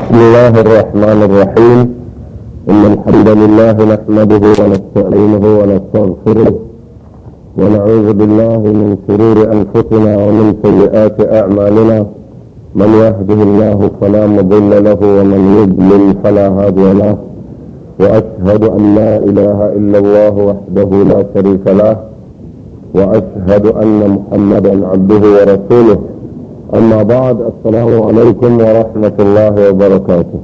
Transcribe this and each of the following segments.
بسم الله الرحمن الرحيم. إن الحمد لله نحمده ونستعينه ونستغفره ونعوذ بالله من شرور أنفسنا ومن سيئات أعمالنا. من يهده الله فلا مضل له ومن يضلل فلا هادي له. وأشهد أن لا إله إلا الله وحده لا شريك له، وأشهد أن محمدا عبده ورسوله. أما بعد، السلام عليكم ورحمة الله وبركاته.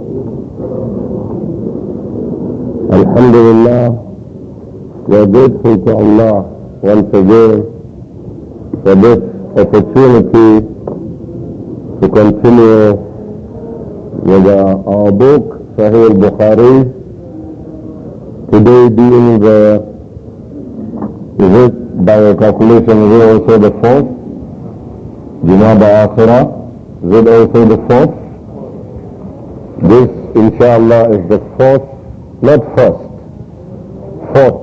Alhamdulillah, we are grateful to Allah once again for this opportunity to continue with our book, Sahih al-Bukhari. Today being by a calculation, is it also the 4th? Jumada Akhirah, is it also the 4th? This, inshallah, is the 4th, not 1st, 4th.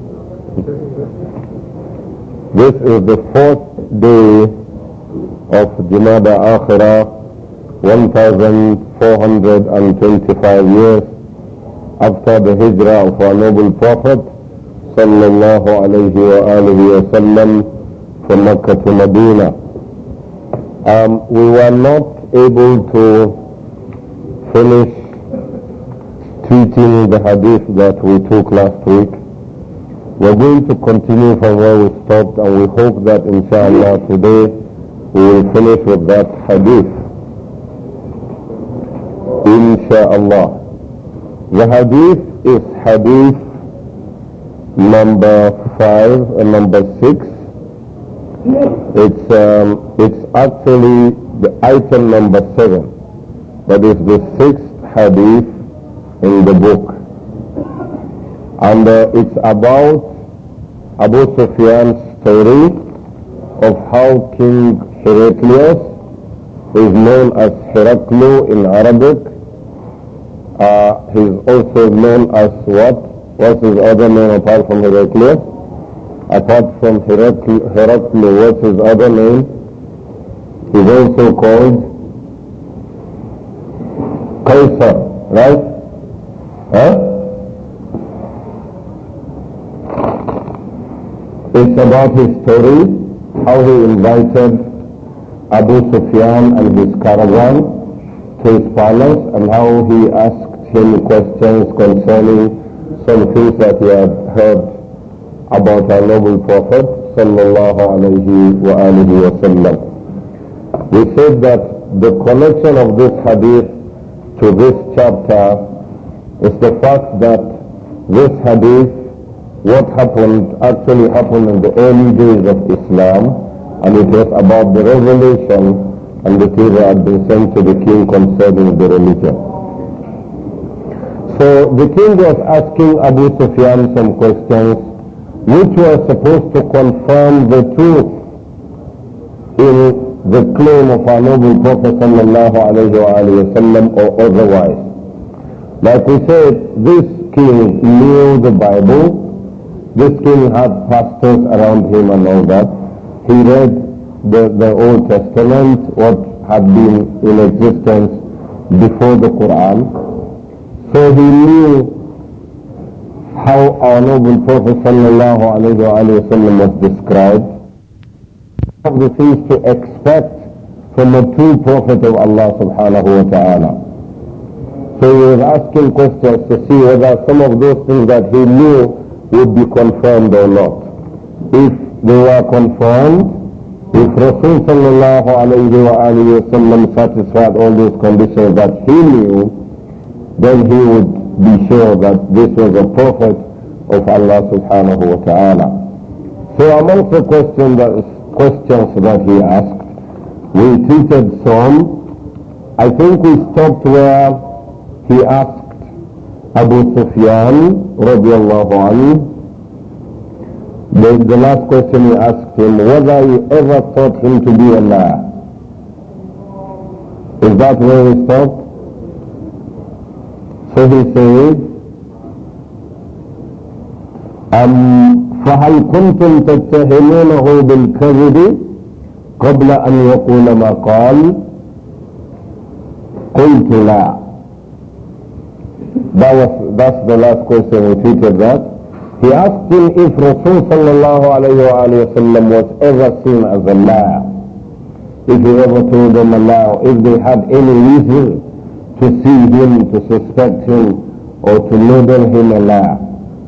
This is the 4th day of Jumada Akhirah, 1425 years after the hijrah of our noble Prophet sallallahu alayhi wa alihi wa sallam from Mecca to Medina. We were not able to finish treating the hadith that we took last week. We're going to continue from where we stopped, and we hope that inshallah today we will finish with that hadith. Inshallah. The hadith is hadith number 5 and number 6. It's actually the item number 7, but it's the 6th hadith in the book. And it's about Abu Sufyan's story of how King Heraclius, who is known as Heraklu in Arabic, he's also known as what? What's his other name apart from Heraclius? Apart from Heraklu, what's his other name? He's also called Qaisar, right? Huh? It's about his story, how he invited Abu Sufyan and his caravan to his palace, and how he asked him questions concerning some things that he had heard about our noble Prophet sallallahu alayhi wa alihi wa sallam. We said that the connection of this hadith to this chapter is the fact that this hadith, what actually happened in the early days of Islam, and it was about the revelation and the things that had been sent to the king concerning the religion. So the king was asking Abu Sufyan some questions which were supposed to confirm the truth in the claim of our noble Prophet sallallahu alayhi wa sallam or otherwise. Like we said, this king knew the Bible. This king had pastors around him and all that. He read the Old Testament, what had been in existence before the Quran. So he knew how our noble Prophet sallallahu alayhi wa sallam was described, of the things to expect from a true prophet of Allah subhanahu wa ta'ala. So he was asking questions to see whether some of those things that he knew would be confirmed or not. If they were confirmed, if Rasul sallallahu alayhi wa sallam satisfied all those conditions that he knew, then he would be sure that this was a prophet of Allah subhanahu wa ta'ala. So amongst the questions that he asked, we treated some. I think we stopped where he asked Abu Sufyan radiallahu anhu, the last question he asked him, whether he ever thought him to be a liar. Is that where we stopped? So he said, فهل كنتم تتهمونه بالكذب قبل أن يقول ما قال؟ قلت لا. That's the last question. We treated that. He asked him if Rasul sallallahu alayhi wa sallam was ever seen as a liar. If he ever told them a lie, if they had any reason to see him, to suspect him, or to label him a liar.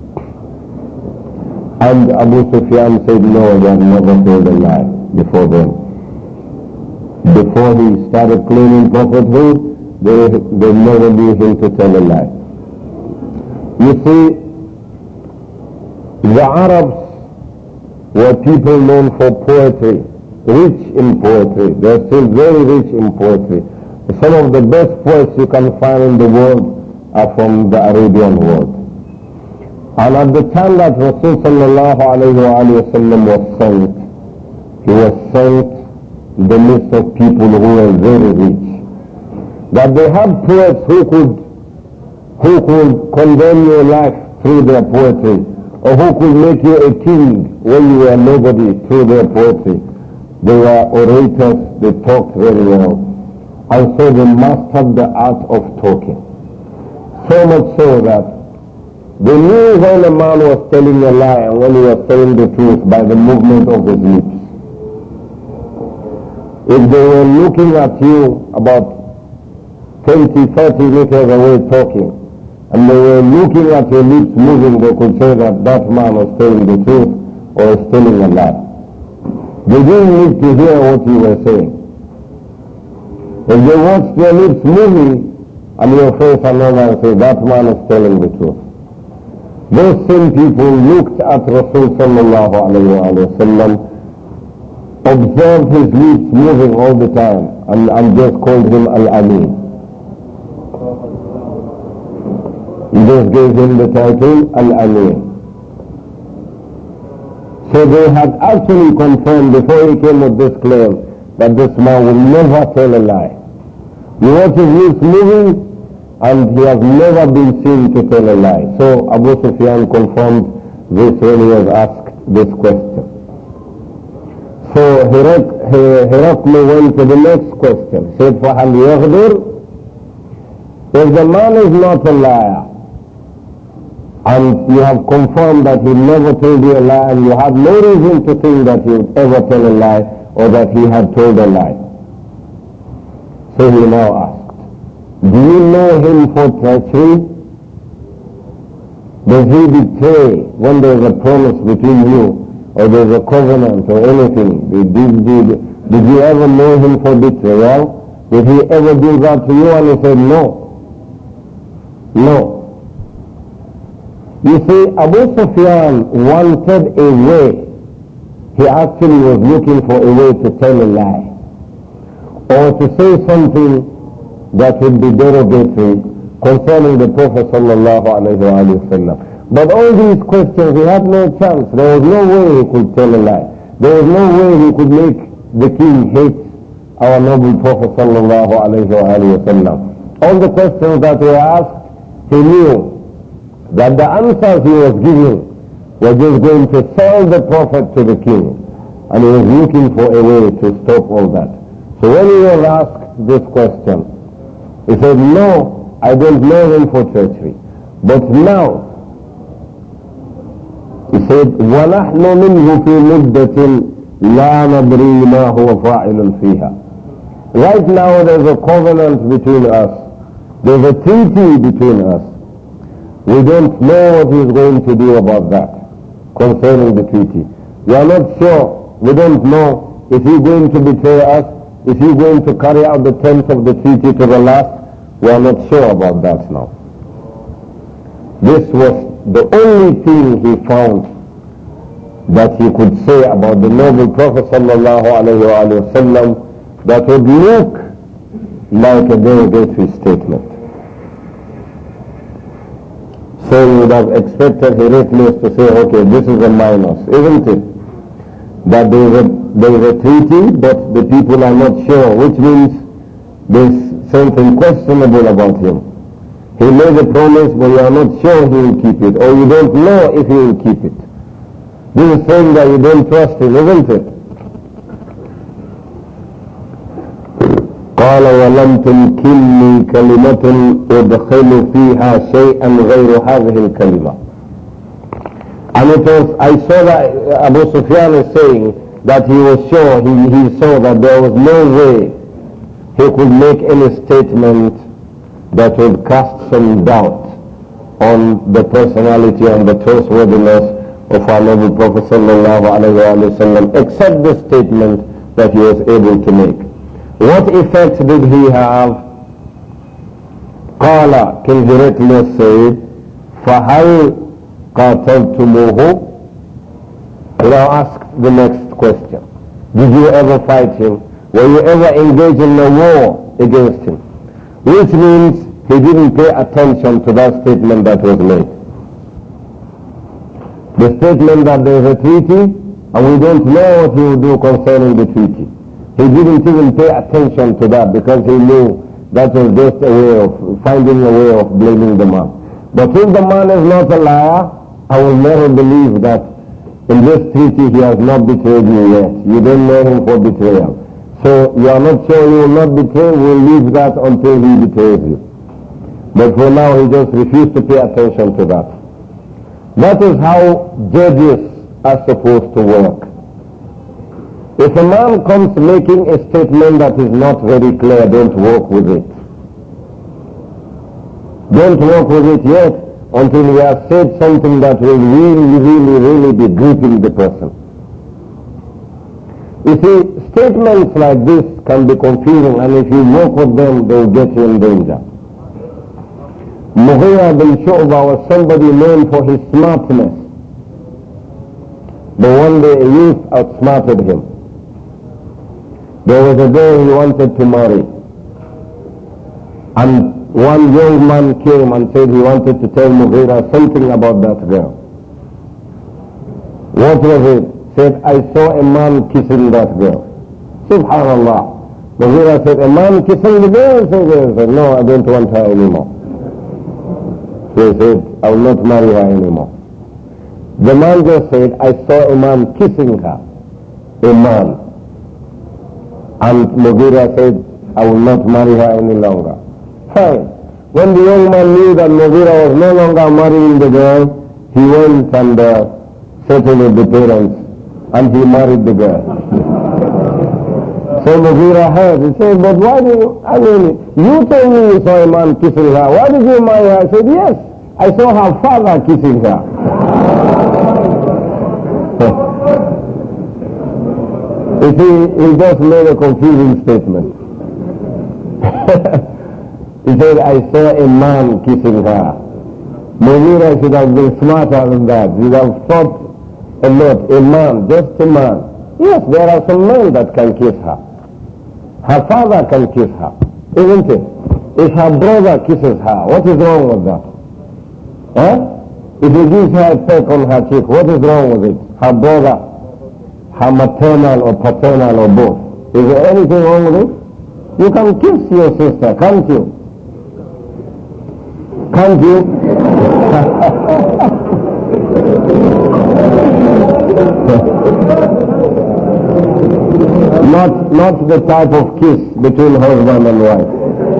And Abu Sufyan said no, they had never told a lie before them. Before he started claiming prophethood, they never knew him to tell a lie. You see, the Arabs were people known for poetry, rich in poetry. They're still very rich in poetry. Some of the best poets you can find in the world are from the Arabian world. And at the time that Rasul sallallahu alayhi wa sallam was sent, he was sent in the midst of people who were very rich. That they had poets who could condemn your life through their poetry, or who could make you a king when you were nobody through their poetry. They were orators, they talked very well, and so they mastered the art of talking. So much so that they knew when a man was telling a lie and when he was telling the truth by the movement of his lips. If they were looking at you about 20, 30 meters away talking, and they were looking at your lips moving, they could say that that man was telling the truth or was telling a lie. They didn't need to hear what you were saying. If they watched your lips moving and your face another and say, that man is telling the truth. Those same people looked at Rasul sallallahu alayhi wa sallam, observed his lips moving all the time, and just called him Al-Amin. He just gave him the title Al-Amin. So they had actually confirmed before he came with this claim that this man will never tell a lie. You watch his lips moving and he has never been seen to tell a lie. So Abu Sufyan confirmed this when he was asked this question. So Herakli went to the next question. Said, فَهَلْ يَغْدِرُ? If the man is not a liar, and you have confirmed that he never told you a lie, and you have no reason to think that he would ever tell a lie or that he had told a lie. So he now asked, do you know him for treachery? Does he betray when there is a promise between you, or there is a covenant or anything? Did you ever know him for betrayal? Did he ever do that to you? And he said, no. No. You see, Abu Sufyan wanted a way. He actually was looking for a way to tell a lie, or to say something that would be derogatory concerning the Prophet sallallahu alayhi wa sallam. But all these questions, he had no chance. There was no way he could tell a lie. There was no way he could make the king hate our noble Prophet sallallahu alayhi wa sallam. All the questions that were asked, he knew that the answers he was giving were just going to sell the Prophet to the king. And he was looking for a way to stop all that. So when he was asked this question, he said, no, I don't know him for treachery. But now, he said, وَنَحْنُ مِنْهُ فِي مُدَّةٍ لَا نَدْرِي مَا هُوَ فَاعِلٌ فِيهَا. Right now there's a covenant between us. There's a treaty between us. We don't know what he's going to do about that, concerning the treaty. We are not sure. We don't know. Is he going to betray us? Is he going to carry out the terms of the treaty to the last? We are not sure about that now. This was the only thing he found that he could say about the noble Prophet sallallahu alayhi wa sallam that would look like a derogatory statement. So you would have expected Heraclius to say, okay, this is a minus, isn't it? That there is a treaty, but the people are not sure, which means there's something questionable about him. He made a promise, but you are not sure he will keep it, or you don't know if he will keep it. This is saying that you don't trust him, isn't it? قال لم تمكنني كلمة أدخل فيها شيئا غير هذه الكلمة. And it was, I saw that Abu Sufyan is saying that he was sure, he saw that there was no way he could make any statement that would cast some doubt on the personality and the trustworthiness of our noble Prophet sallallahu alaihi wasallam, except the statement that he was able to make. What effect did he have? قال, King Heraclius said, فَهَلْ قَاتَلْتُمُوهُ? Now ask the next question. Did you ever fight him? Were you ever engaged in a war against him? Which means he didn't pay attention to that statement that was made. The statement that there is a treaty and we don't know what he will do concerning the treaty. He didn't even pay attention to that because he knew that was just a way of finding a way of blaming the man. But if the man is not a liar, I will never believe that in this treaty he has not betrayed you yet. You don't know him for betrayal. So you are not sure you will not betray, we'll leave that until he betrays you. But for now he just refused to pay attention to that. That is how judges are supposed to work. If a man comes making a statement that is not very clear, don't work with it. Don't work with it yet until he has said something that will really be gripping the person. You see, statements like this can be confusing, and if you work with them, they will get you in danger. Mughira bin Shu'bah was somebody known for his smartness. But one day a youth outsmarted him. There was a girl he wanted to marry. And one young man came and said he wanted to tell Mughira something about that girl. What was it? Said, I saw a man kissing that girl. Subhanallah. Mughira said, a man kissing the girl? He said, no, I don't want her anymore. So he said, I will not marry her anymore. The man just said, I saw a man kissing her. A man. And Mughira said, I will not marry her any longer. Fine. When the young man knew that Mughira was no longer marrying the girl, he went and settled with the parents and he married the girl. So Mughira heard, he said, but why do you, you told me you saw a man kissing her. Why did you marry her? I said, yes, I saw her father kissing her. You see, he just made a confusing statement. He said, I saw a man kissing her. Mughira should have been smarter than that. He would have thought a lot. A man, just a man. Yes, there are some men that can kiss her. Her father can kiss her, isn't it? If her brother kisses her, what is wrong with that? Huh? If he gives her a peck on her cheek, what is wrong with it? Her brother, her maternal or paternal or both. Is there anything wrong with it? You can kiss your sister, can't you? Can't you? Not the type of kiss between husband and wife.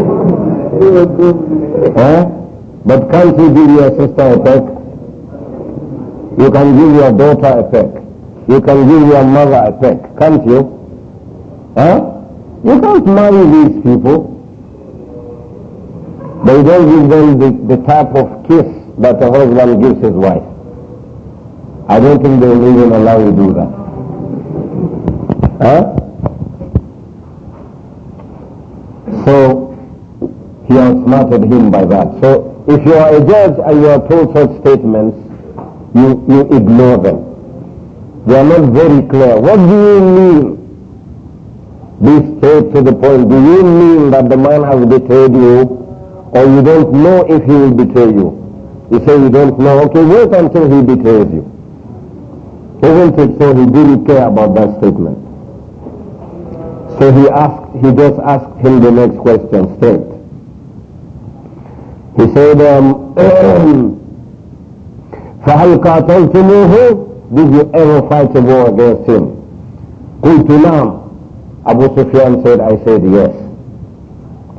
But can't you give your sister a peck? You can give your daughter a peck. You can give your mother a peck, can't you? You can't marry these people. But you don't give them the type of kiss that a husband gives his wife. I don't think they will even allow you to do that. So, he outsmarted him by that. So, if you are a judge and you are told such statements, you ignore them. They are not very clear. What do you mean? Be straight to the point. Do you mean that the man has betrayed you, or you don't know if he will betray you? You say you don't know. Okay, wait until he betrays you. Isn't it so? He didn't care about that statement. So he just asked him the next question straight. He said, فَهَلْ قَاتَلْتُمُوهُ? Did you ever fight a war against him? قُلْتُ نَعَمْ. Abu Sufyan said, I said yes.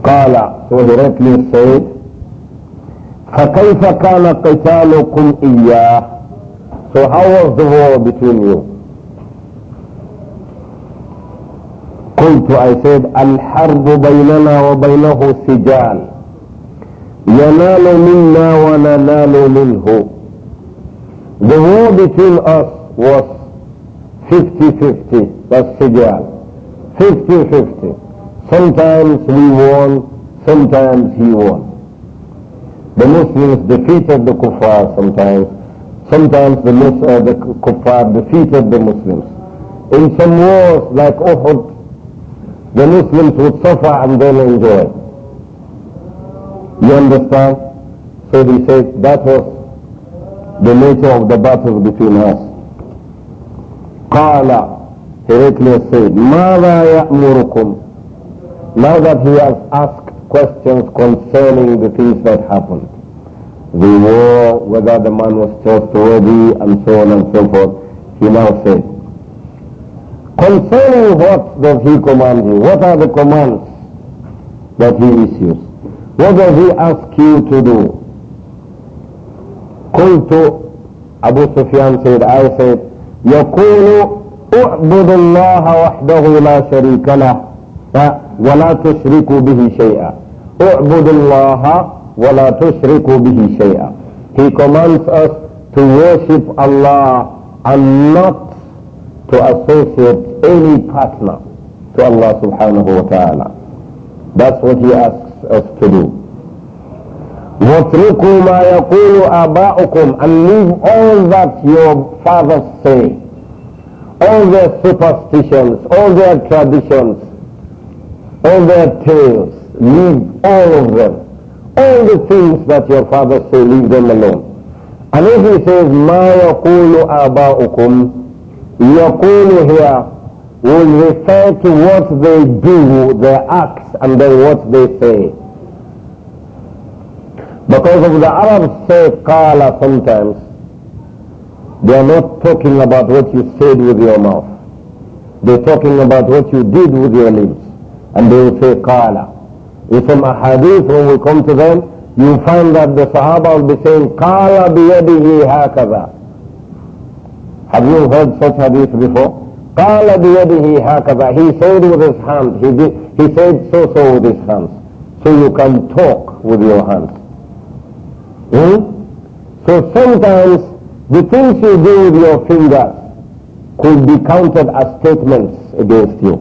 قال, so directly said, فكيف كان قتالكم إياه? So how was the war between you? قلت, I said, الحرب بيننا وبينه سجال ينال منا وننال منه. The war between us was 50-50. That's sijal. 50-50. Sometimes we won, sometimes he won. The Muslims defeated the kuffar sometimes. Sometimes the kuffar defeated the Muslims. In some wars like Uhud, the Muslims would suffer and then enjoy. You understand? So he said that was the nature of the battle between us. قال, Heraclius said, ماذا يأمركم? Now that he has asked questions concerning the things that happened, the war, whether the man was trustworthy and so on and so forth, he now said, concerning what does he command you? What are the commands that he issues? What does he ask you to do? قلت, Abu Sufyan said, I said, يقول اعبد الله وحده لا شريك له ولا تشركوا به شيئا. اعبد الله ولا تشركوا به شيئا. He commands us to worship Allah and not to associate any partner to Allah subhanahu wa ta'ala. That's what he asks us to do. وَاتْرُكُوا مَا يَقُولُ آبَاؤُكُمْ, and leave all that your fathers say, all their superstitions, all their traditions, all their tales, leave all of them. All the things that your fathers say, leave them alone. And if he says, مَا يَقُولُ آبَاؤُكُمْ, يَقُولُ here will refer to what they do, their acts, and then what they say. Because of the Arabs say qala sometimes, they are not talking about what you said with your mouth. They're talking about what you did with your lips. And they will say qala. In some ahadith, when we come to them, you find that the Sahaba will be saying qala biyadihi hakaza. Have you heard such hadith before? قال بيده هكذا. He said with his hand. He said so with his hands. So you can talk with your hands. So sometimes the things you do with your fingers could be counted as statements against you.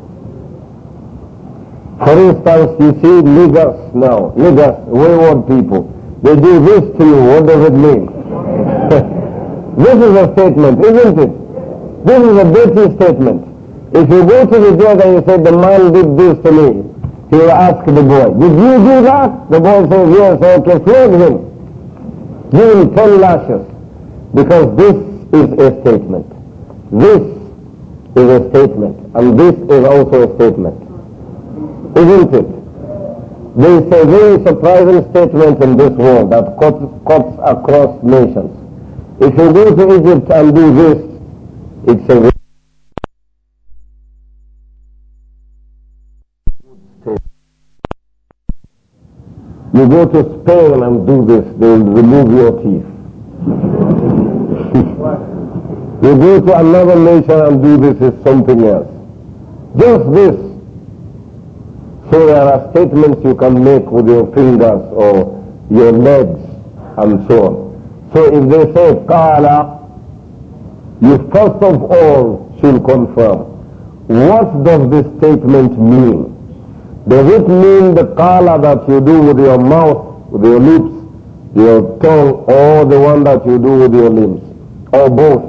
For instance, you see niggers now, niggers, wayward people. They do this to you. What does it mean? This is a statement, isn't it? This is a dirty statement. If you go to the judge and you say, the man did this to me, he will ask the boy, did you do that? The boy says, yes. Okay, flog him. Give him 10 lashes. Because this is a statement. This is a statement. And this is also a statement. Isn't it? There is a very surprising statement in this world that cuts across nations. If you go to Egypt and do this, it's a very good statement. You go to Spain and do this, they will remove your teeth. You go to another nation and do this, is something else. Just this. So there are statements you can make with your fingers or your legs and so on. So if they say qala, you first of all should confirm, what does this statement mean? Does it mean the qala that you do with your mouth, with your lips, your tongue, or the one that you do with your limbs, or both?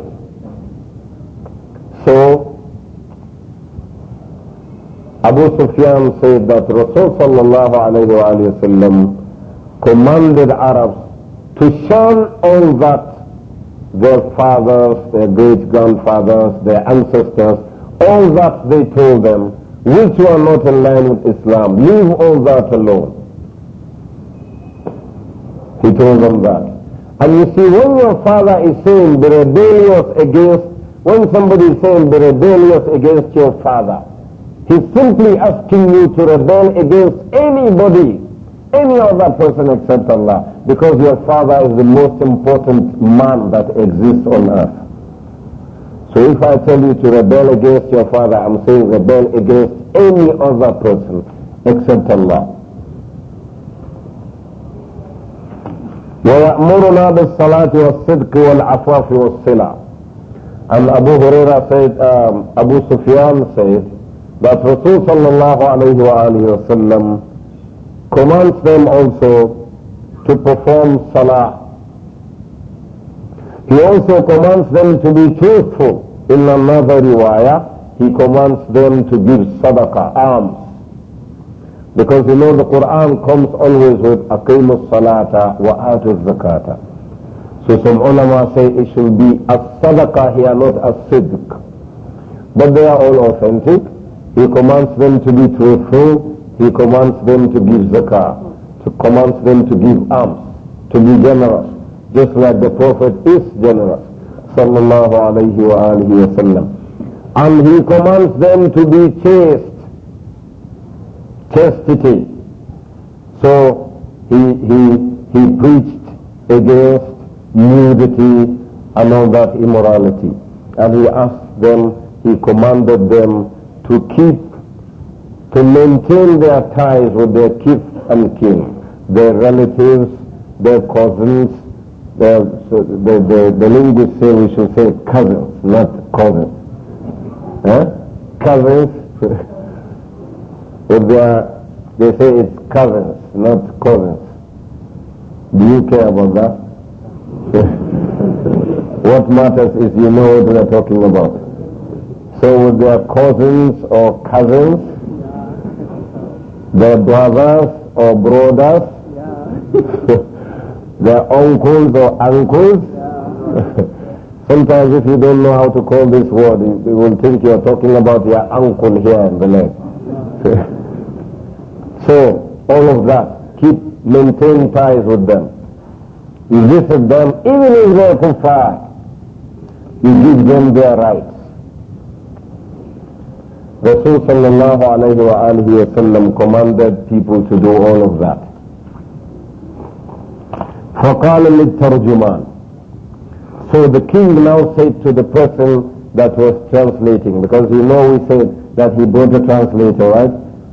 So Abu Sufyan said that Rasul sallallahu alayhi wa sallam commanded Arabs to shun all that their fathers, their great-grandfathers, their ancestors, all that they told them, which were not in line with Islam. Leave all that alone. He told them that. And you see, when your father is saying be rebellious against, when somebody is saying be rebellious against your father, He's simply asking you to rebel against anybody, any other person except Allah, because your father is the most important man that exists on earth. So if I tell you to rebel against your father, I'm saying rebel against any other person except Allah. وَيَأْمُرُنَا بِالصَّلَاةِ وَالصِّدْقِ وَالْعَفَافِ وَالصِّلَةِ. And Abu Huraira said, Abu Sufyan said, that Rasul sallallahu alayhi wa sallam commands them also to perform salah. He also commands them to be truthful. In another riwayah, he commands them to give sadaqah, alms. Because you know the Quran comes always with aqimus salata wa atuz zakata. So some ulama say it should be as-sadaqah here, not as-sidq. But they are all authentic. He commands them to be truthful. He commands them to give zakah. He commands them to give alms, to be generous. Just like the Prophet is generous. Sallallahu alayhi wa alihi wa sallam. And he commands them to be chaste. Chastity. So he preached against nudity and all that immorality. And he asked them, he commanded them to maintain their ties with their kith and kin, their relatives, their cousins, the linguists say we should say cousins, not cousins. Cousins, they say it's cousins, not cousins. Do you care about that? What matters is you know what we are talking about. So with their cousins or cousins, their brothers or brothers, their uncles or uncles. Sometimes if you don't know how to call this word, you will think you are talking about your uncle here in the leg. So all of that, maintain ties with them. You visit them, even if they are kuffar, you give them their rights. Rasul sallallahu alayhi wa alihi wa sallam commanded people to do all of that. فَقَالَ لِلتَّرْجُمَانِ. So the king now said to the person that was translating, because you know we said that he brought a translator, right?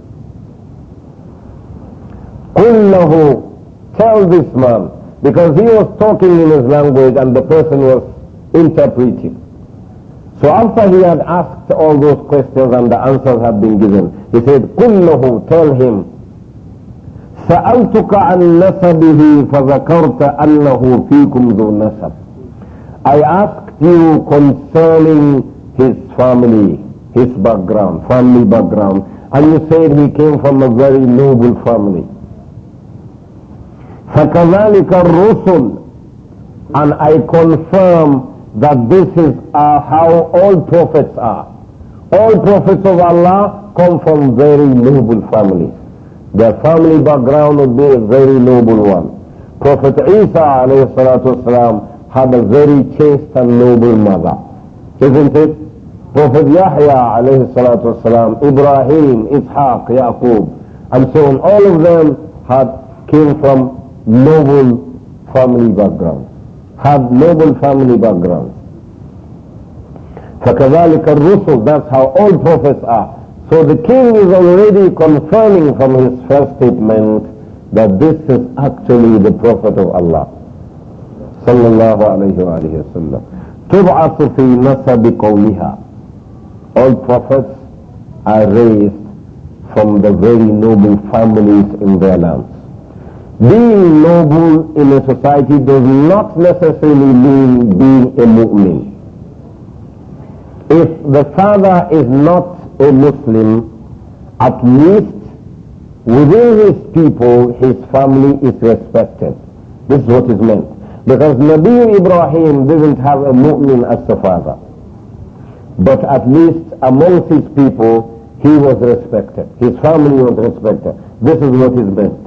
قُلْ لَهُ, tell this man, because he was talking in his language and the person was interpreting. So after he had asked all those questions and the answers had been given, he said, قُلْ لَهُ, tell him, سألتك عن نسبه فذكرت أنه فيكم ذو نسب. I asked you concerning his family, his background, family background, and you said he came from a very noble family. فكذلك الرسل, and I confirm that this is how all prophets are. All prophets of Allah come from very noble families. Their family background would be a very noble one. Prophet Isa alayhi salatu wasalam had a very chaste and noble mother, isn't it? Prophet Yahya alayhi salatu wasalam, Ibrahim, Ishaq, Yaqub, and so on, all of them came from noble family background, had noble family background. فَكَذَلِكَ الرُّسُلُ, that's how all prophets are. So the king is already confirming from his first statement that this is actually the Prophet of Allah. Sallallahu alayhi wa sallam. تُبْعَثُ فِي نَسَبِ قَوْمِهَا. All prophets are raised from the very noble families in their lands. Being noble in a society does not necessarily mean being a mu'min. If the father is not a Muslim, at least within his people, his family is respected. This is what is meant. Because Nabi Ibrahim didn't have a mu'min as a father. But at least amongst his people, he was respected. His family was respected. This is what is meant.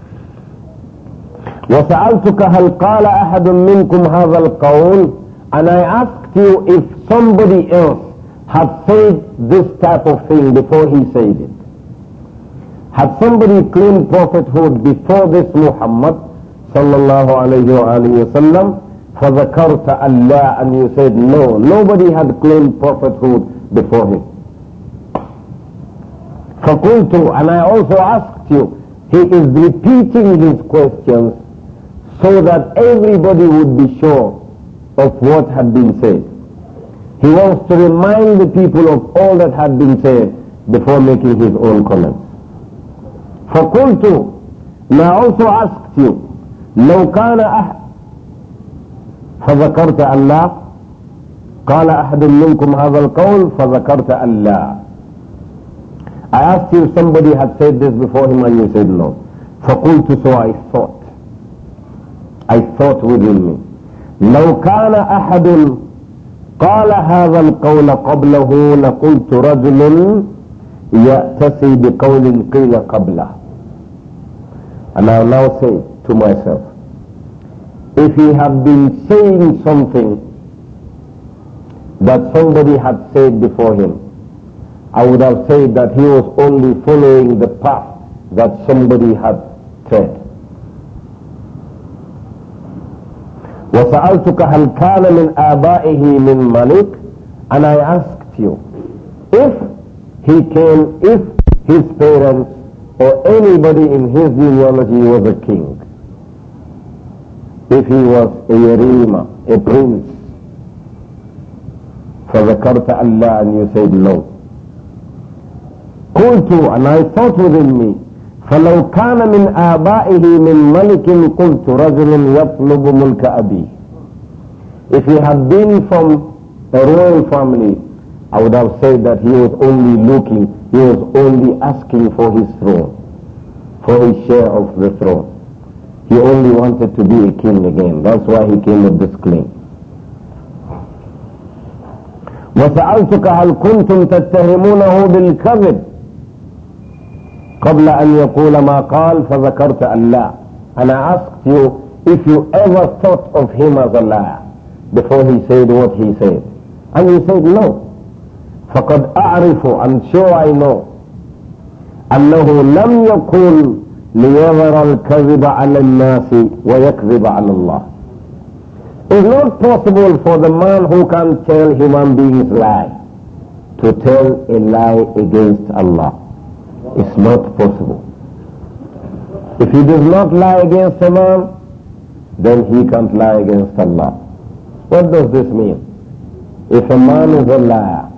وَسَأَلْتُكَ هَلْ قَالَ أَحَدٌ مِّنْكُمْ هَذَا الْقَوْلِ. And I asked you if somebody else had said this type of thing before he said it, had somebody claimed prophethood before this Muhammad sallallahu alayhi wa sallam, فَذَكَرْتَ اللَّهِ, and you said no, nobody had claimed prophethood before him. فَقُلْتُ, and I also asked you, he is repeating his questions so that everybody would be sure of what had been said. He wants to remind the people of all that had been said before making his own comments. فَقُلْتُ, and I also asked you, لو كان فذكرت الله قال أحد منكم هذا القول فذكرت الله. I asked you if somebody had said this before him and you said no. فقلت, so I thought within me, لو كان أحد قال هذا القول قبله لقلت رجل يأتسي بقول قيل قبله. And I now say to myself, if he had been saying something that somebody had said before him, I would have said that he was only following the path that somebody had said. وَسَأَلْتُكَ هَلْ كَانَ مِنْ آبَائِهِ مِنْ مَلِكٍ, and I asked you, if his parents or anybody in his genealogy was a king, if he was a Yerima, a prince, فَذَكَرْتَ اللَّهِ, and you said no. قلت, and I thought within me, فلو كان من آبائه من ملك قلت رجل يطلب ملك أبيه. If he had been from a royal family, I would have said that he was only asking for his throne, for his share of the throne. He only wanted to be a king again. That's why he came with this claim. وسألتك هل كنتم تتهمونه بالكذب قبل أن يقول ما قال فذكرت الله. And I asked you if you ever thought of him as a liar before he said what he said. And you said no. فقد أعرف, I'm sure I know, أنه لم يقل ليظهر الكذب على الناس ويكذب على الله. It's not possible for the man who can tell human beings lie to tell a lie against Allah. It's not possible. If he does not lie against a man, then he can't lie against Allah. What does this mean? If a man is a liar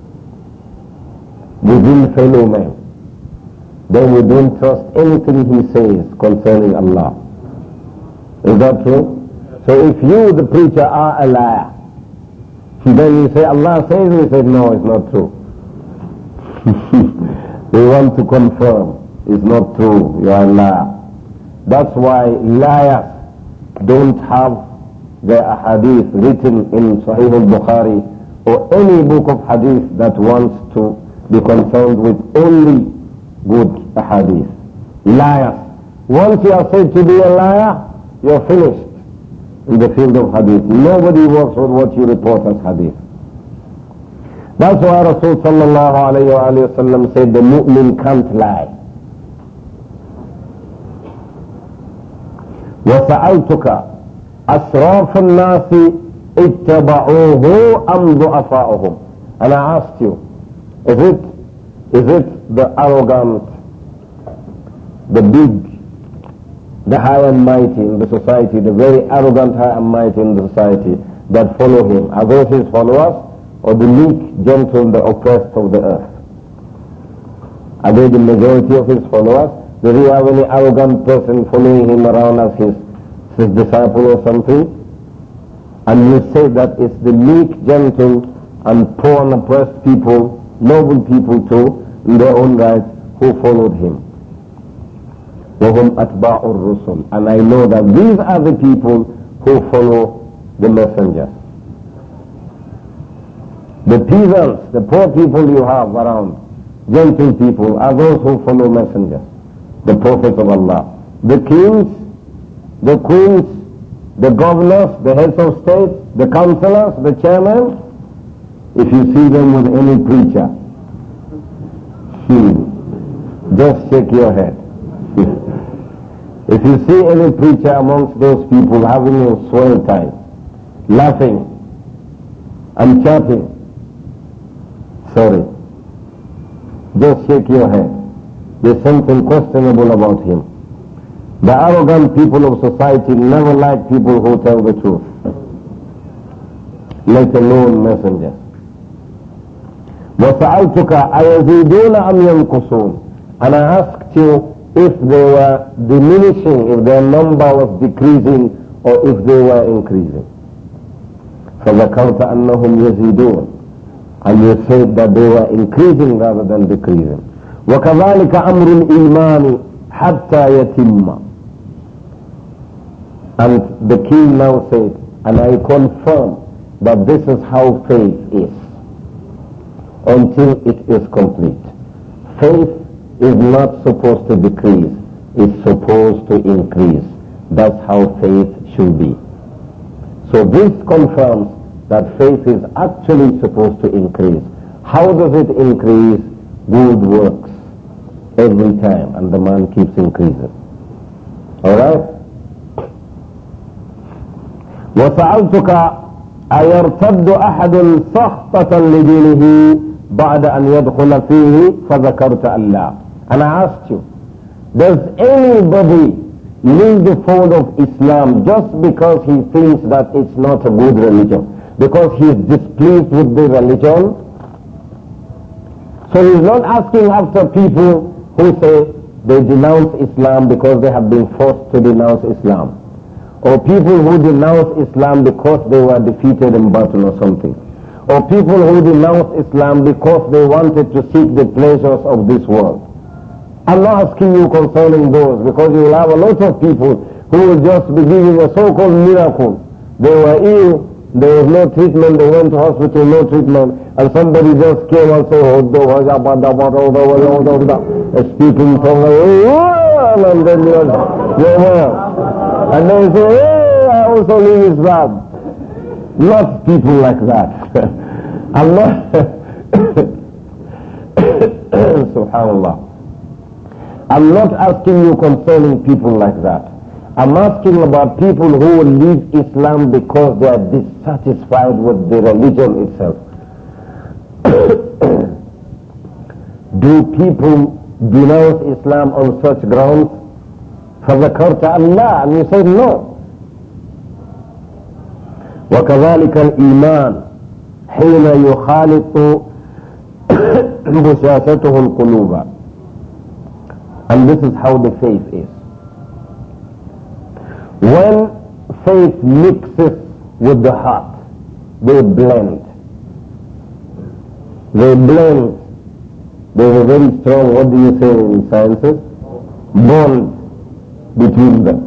within fellow men, then we don't trust anything he says concerning Allah. Is that true? So if you, the preacher, are a liar, then you say Allah says, we say no, it's not true. We want to confirm it's not true, you are a liar. That's why liars don't have their hadith written in Sahih al-Bukhari or any book of hadith that wants to be concerned with only good hadith. Liars. Once you are said to be a liar, you are finished in the field of hadith. Nobody works with what you report as hadith. That's why Rasul sallallahu alayhi wa sallam said the mu'min can't lie. وَسَأَلْتُكَ أَشْرَافُ النَّاسِ اتَّبَعُوهُ أَمْ ضُعَفَاؤُهُمْ. And I asked you, is it the arrogant, the big, the high and mighty in the society, the very arrogant high and mighty in the society that follow him? Are those his followers? Or the meek, gentle, the oppressed of the earth? Are they the majority of his followers? Does he have any arrogant person following him around as his disciple or something? And you say that it's the meek, gentle, and poor and oppressed people, noble people too, in their own right, who followed him. وَهُمْ أَتْبَاعُ الرُّسُلِ. And I know that these are the people who follow the messengers. The peasants, the poor people you have around, gentle people, are those who follow messengers, the prophets of Allah. The kings, the queens, the governors, the heads of state, the councillors, the chairmen, if you see them with any preacher, just shake your head. If you see any preacher amongst those people having a swell time, laughing and chatting, sorry, just shake your head. There's something questionable about him. The arrogant people of society never like people who tell the truth, let alone messengers. وَسَأَلْتُكَ أَيَزِيدُونَ أَمْ يَنْقُصُونَ. And I asked you if they were diminishing, if their number was decreasing, or if they were increasing. فَذَكَرْتَ أَنَّهُمْ يَزِيدُونَ. And you said that they were increasing rather than decreasing. وَكَذَلِكَ أَمْرُ الْإِيمَانِ حَتَّى يَتِمَّ. And the king now said, and I confirm that this is how faith is until it is complete. Faith is not supposed to decrease, it's supposed to increase. That's how faith should be. So this confirms that faith is actually supposed to increase. How does it increase? Good works every time, and the man keeps increasing. Alright? وسألتك أيرتد أحد سخطة لدينه بعد أن يدخل فيه فذكرت الله. And I asked you, does anybody leave the fold of Islam just because he thinks that it's not a good religion? Because he is displeased with the religion? So he's not asking after people who say they denounce Islam because they have been forced to denounce Islam. Or people who denounce Islam because they were defeated in battle or something. Or people who denounce Islam because they wanted to seek the pleasures of this world. I'm not asking you concerning those, because you will have a lot of people who will just be giving a so-called miracle. They were ill, there was no treatment, they went to hospital, no treatment, and somebody just came and said, speaking tongue, and then you're well. And they say, hey, I also leave Islam. Not people like that. I'm not, subhanallah. I'm not asking you concerning people like that. I'm asking about people who will leave Islam because they are dissatisfied with the religion itself. Do people denounce Islam on such grounds? فذكرت الله, and you said no. وكذلك الإيمان حين يخالط بشاشته القلوب. And this is how the faith is. When faith mixes with the heart, they blend. They blend. There's a very strong, what do you say in sciences? Bond between them.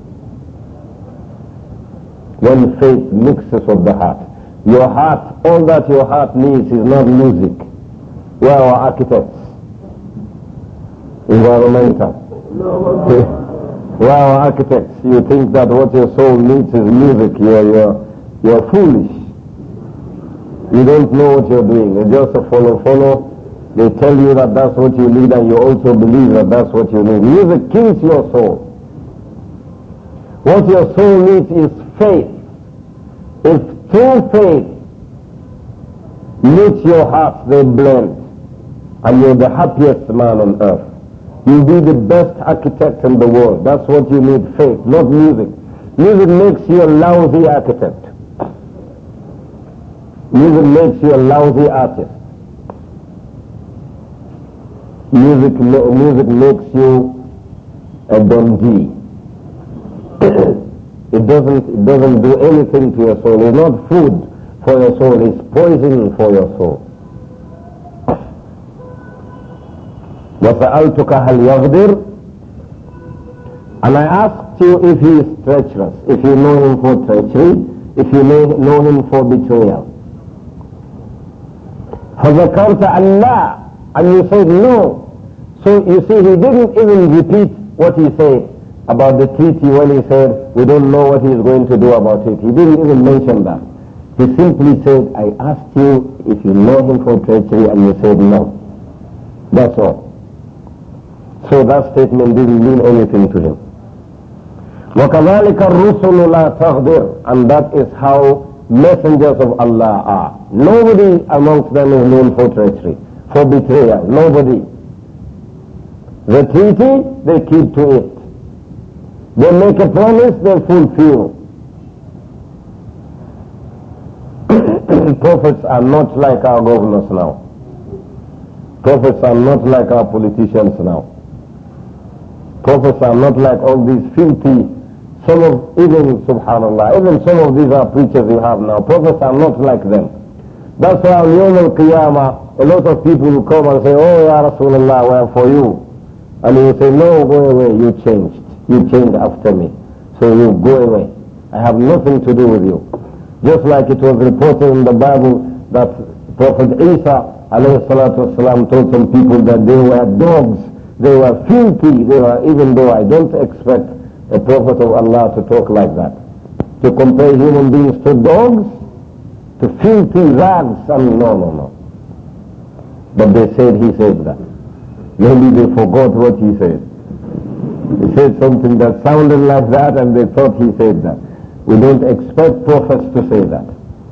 When faith mixes with the heart. Your heart, all that your heart needs is not music. We are our architects. Environmental. We are our architects. You think that what your soul needs is music. You're foolish. You don't know what you're doing. You're just a follow. They tell you that that's what you need, and you also believe that that's what you need. Music kills your soul. What your soul needs is faith. If true faith meets your heart, they blend, and you're the happiest man on earth. You'll be the best architect in the world. That's what you need, faith, not music. Music makes you a lousy architect. Music makes you a lousy artist. Music makes you a dundee. It doesn't do anything to your soul. It's not food for your soul. It's poison for your soul. وَسَأَلْتُكَ هَلْ يَغْدِرُ. And I asked you if he is treacherous, if you know him for treachery, if you know him for betrayal. فَذَكَرْتَ اللَّهِ. And you said no. So you see, he didn't even repeat what he said about the treaty when he said, we don't know what he is going to do about it. He didn't even mention that. He simply said, I asked you if you know him for treachery, and you said no. That's all. So that statement didn't mean anything to him. وَكَذَلِكَ الرُّسُلُ لَا تَغْدِرُ. And that is how messengers of Allah are. Nobody amongst them is known for treachery, for betrayal. Nobody. The treaty, they keep to it. They make a promise, they fulfill. Prophets are not like our governors now. Prophets are not like our politicians now. Prophets are not like all these filthy, even subhanallah, even some of these are preachers we have now. Prophets are not like them. That's why on Yawm al-Qiyamah, a lot of people will come and say, oh Ya Rasulullah, we are for you. And he will say, no, go away, you changed. You changed after me. So you go away. I have nothing to do with you. Just like it was reported in the Bible that Prophet Isa alayhi salatu wasalam told some people that they were dogs, they were filthy, even though I don't expect a prophet of Allah to talk like that. To compare human beings to dogs, to filthy rags, no. But they said he said that. Maybe they forgot what he said. He said something that sounded like that and they thought he said that. We don't expect prophets to say that.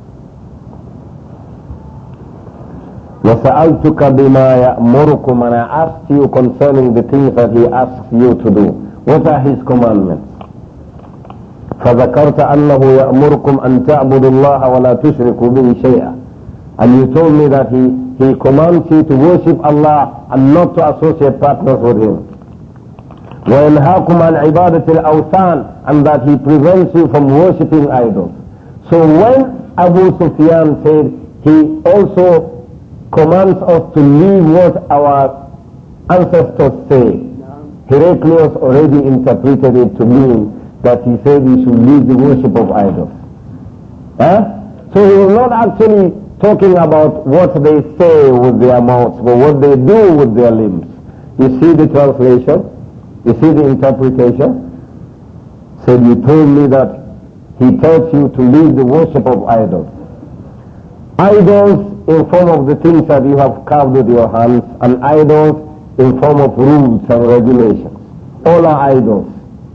وَسَأَلْتُكَ بِمَا يَأْمُرُكُمْ. And I asked you concerning the things that he asks you to do. What are his commandments? فَذَكَرْتَ أَنَّهُ يَأْمُرُكُمْ أَن تَعْبُدُوا اللَّهَ وَلَا تُشْرِكُوا بِهِ شَيْئًا. And you told me that he commands you to worship Allah and not to associate partners with him. وَيَنْهَاكُمْ عَنْ عِبَادَةِ الْأَوْثَانِ. And that he prevents you from worshipping idols. So when Abu Sufyan said he also commands us to leave what our ancestors say, Heraclius already interpreted it to mean that he said we should leave the worship of idols. So he was not actually talking about what they say with their mouths, but what they do with their limbs. You see the translation? You see the interpretation? Said, you told me that he tells you to leave the worship of idols. Idols in form of the things that you have carved with your hands, and idols in form of rules and regulations. All are idols.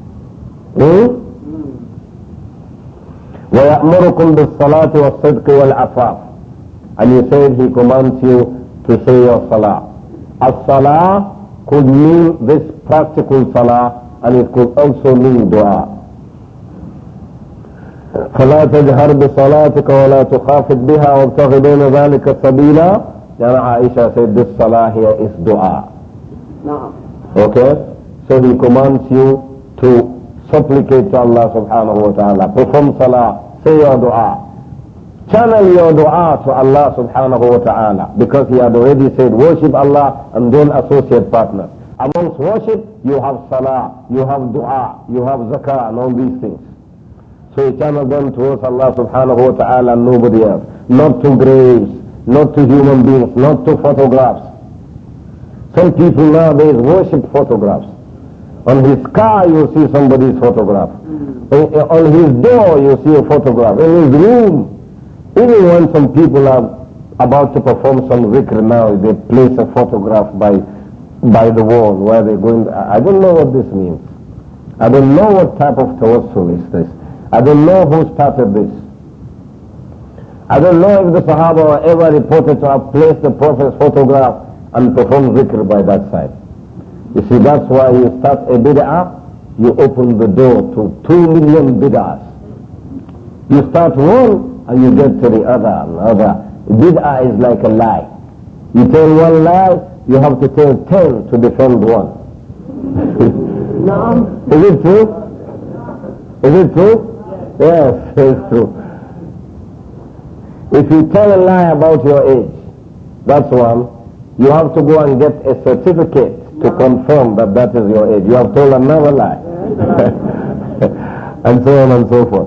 وَيَأْمُرُكُمْ بِالصَّلَاةِ وَالصِّدْقِ وَالْعَفَافِ. And you said he commands you to say your salah. As-salah could mean this practical salah, and it could also mean dua. فلا تجهر بصلاتك ولا تخافت بها وابتغ بين ذلك سبيلا. يعني Aisha said this salah here is dua. Okay? So he commands you to supplicate to Allah subhanahu wa ta'ala. Perform salah. Say your dua. Channel your dua to Allah subhanahu wa ta'ala. Because he had already said worship Allah and don't associate partners. Amongst worship you have salah, you have dua, you have zakah and all these things. So you channel them towards Allah subhanahu wa ta'ala and nobody else. Not to graves, not to human beings, not to photographs. Some people nowadays worship photographs. On his car you see somebody's photograph. On his door you see a photograph. In his room. Even when some people are about to perform some zikr now, they place a photograph by the wall where they're going. I don't know what this means. I don't know what type of tawassul is this. I don't know who started this. I don't know if the Sahaba were ever reported to have placed the Prophet's photograph and performed zikr by that side. You see, that's why you start a bid'ah, you open the door to 2 million bid'ahs. You start one and you get to the other and other. Bid'ah is like a lie. You tell one lie, you have to tell 10 to defend one. No. Is it true? Is it true? Yes, it's true. If you tell a lie about your age, that's one, you have to go and get a certificate to confirm that that is your age. You have told another lie. And so on and so forth.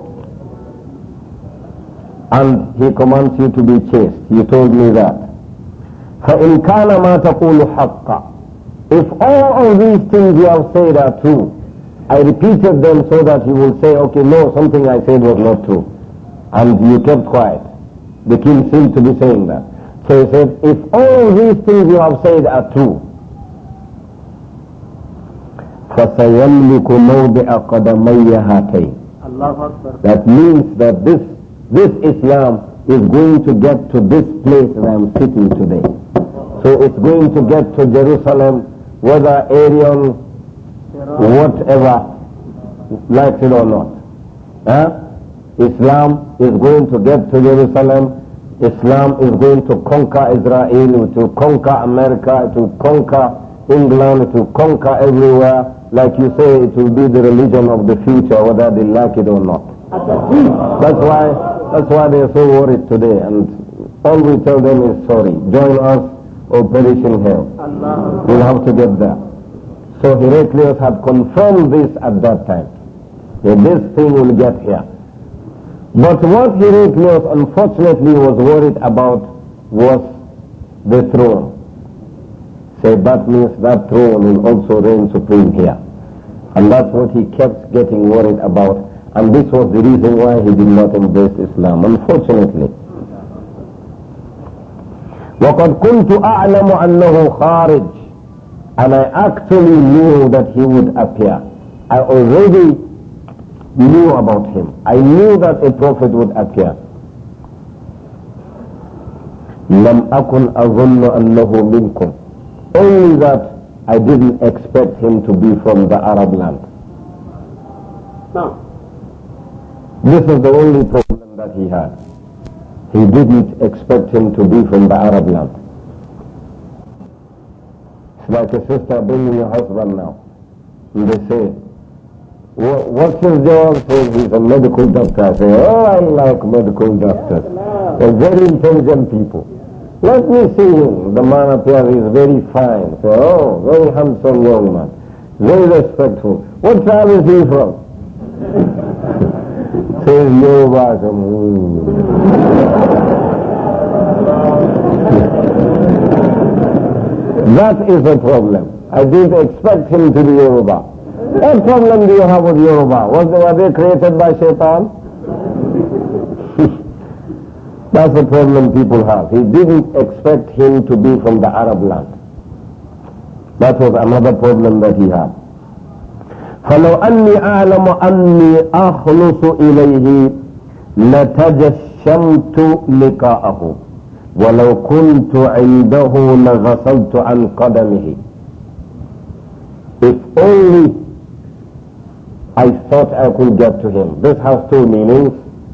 And he commands you to be chaste. You told me that. فَإِنْ كَانَ مَا تَقُولُ حَقًّا. If all of these things you have said are true, I repeated them so that you will say, okay, no, something I said was not true. And you kept quiet. The king seemed to be saying that. So he said, if all these things you have said are true, فَسَيَمْلِكُ مَوْضِعَ قَدَمَيَّ هَاتَيْنِ. That means that this Islam is going to get to this place where I'm sitting today. So it's going to get to Jerusalem, whether Arian, whatever, likes it or not. Islam is going to get to Jerusalem. Islam is going to conquer Israel, it will conquer America, it will conquer England, it will conquer everywhere. Like you say, it will be the religion of the future, whether they like it or not. That's why they are so worried today. And all we tell them is sorry. Join us or perish in hell. We'll have to get there. So Heraclius had confirmed this at that time, that this thing will get here. But what Heraclius unfortunately was worried about was the throne. So that means that throne will also reign supreme here. And that's what he kept getting worried about. And this was the reason why he did not embrace Islam, unfortunately. وَقَدْ كُنْتُ أَعْلَمُ أَنَّهُ خَارِجٌ. And I actually knew that he would appear. I already knew about him. I knew that a prophet would appear. لَمْ أَكُنْ أَظُنُّ أَنَّهُ مِنْكُمْ. Only that I didn't expect him to be from the Arab land. No. This is the only problem that he had. He didn't expect him to be from the Arab land. It's like a sister bringing your husband now. And they say, what's his job? Says he's a medical doctor. I say, oh, I like medical doctors. They're very intelligent people. Let me see him. The man appears, he's very fine. Say, oh, very handsome young man. Very respectful. What tribe is he from? Says Yoruba. That is a problem. I didn't expect him to be Yoruba. What problem do you have with Yoruba? Were they created by Shaitan? That's the problem people have. He didn't expect him to be from the Arab land. That was another problem that he had. فلو أني أعلم أني أخلص إليه لتجشمت لقاءه ولو كنت عنده لغسلت عن قدمه. If only I thought I could get to him. This has two meanings.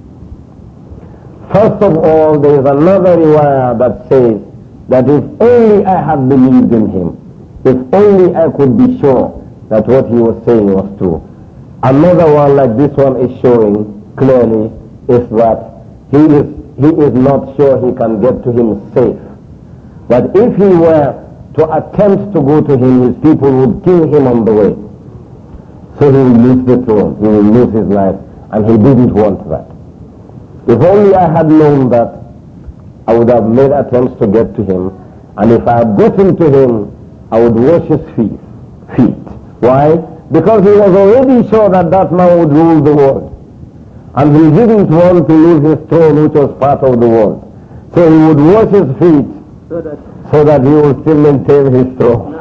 First of all, there is another riwayah that says that if only I had believed in him, if only I could be sure that what he was saying was true. Another one like this one is showing clearly is that he is not sure he can get to him safe. But if he were to attempt to go to him, his people would kill him on the way. So he will lose the throne, he will lose his life, and he didn't want that. If only I had known that, I would have made attempts to get to him, and if I had gotten to him, I would wash his feet. Why? Because he was already sure that that man would rule the world. And he didn't want to lose his throne, which was part of the world. So he would wash his feet so that he would still maintain his throne.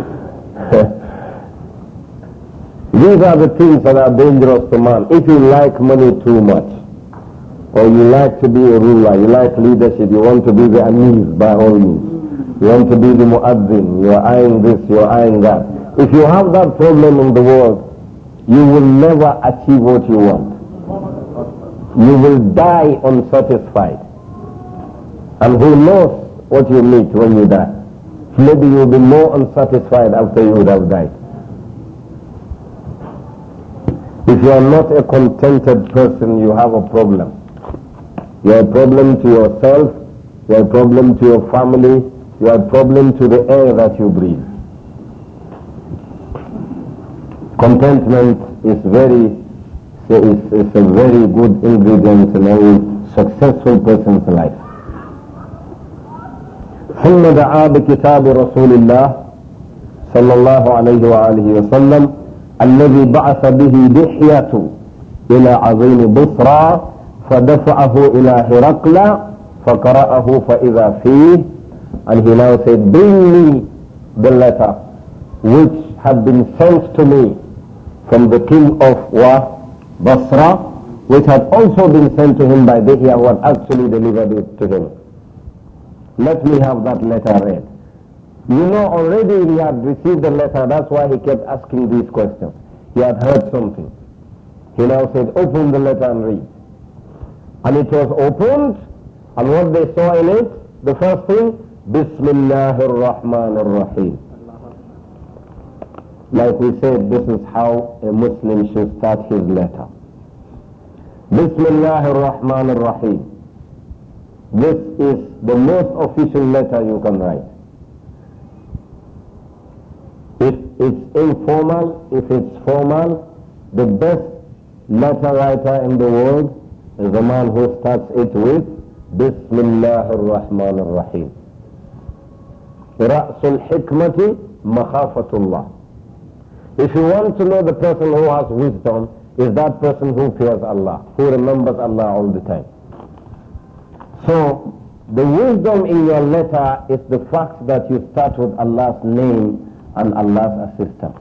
These are the things that are dangerous to man. If you like money too much, or you like to be a ruler, you like leadership, you want to be the Amir by all means, you want to be the Muazzin, you are eyeing this, you are eyeing that. If you have that problem in the world, you will never achieve what you want. You will die unsatisfied. And who knows what you meet when you die? Maybe you will be more unsatisfied after you would have died. If you are not a contented person, you have a problem. You are a problem to yourself, you are a problem to your family, you are a problem to the air that you breathe. Contentment is a very good ingredient in a successful person's life. ثم دعا بكتاب رسول الله صلى الله عليه وآله وسلم الذي بعث به دحية إلى عظيم بصرى فدفعه إلى هرقل فَقَرَأَهُ فَإِذَا فِيهِ. And he now said, bring me the letter which had been sent to me from the king of Basra, which had also been sent to him by Dihya, who had actually delivered it to him. Let me have that letter read. You know, already he had received the letter, that's why he kept asking these questions. He had heard something. He now said, open the letter and read. And it was opened, and what they saw in it, the first thing, Bismillahir Rahmanir Rahim. Like we said, this is how a Muslim should start his letter. Bismillahir Rahmanir Rahim. This is the most official letter you can write. If it's informal, if it's formal, the best letter writer in the world is the man who starts it with Bismillahir Rahmanir Rahim. Ra'sul Hikmati Makhafatullah. If you want to know the person who has wisdom, is that person who fears Allah, who remembers Allah all the time. So, the wisdom in your letter is the fact that you start with Allah's name and Allah's assistance.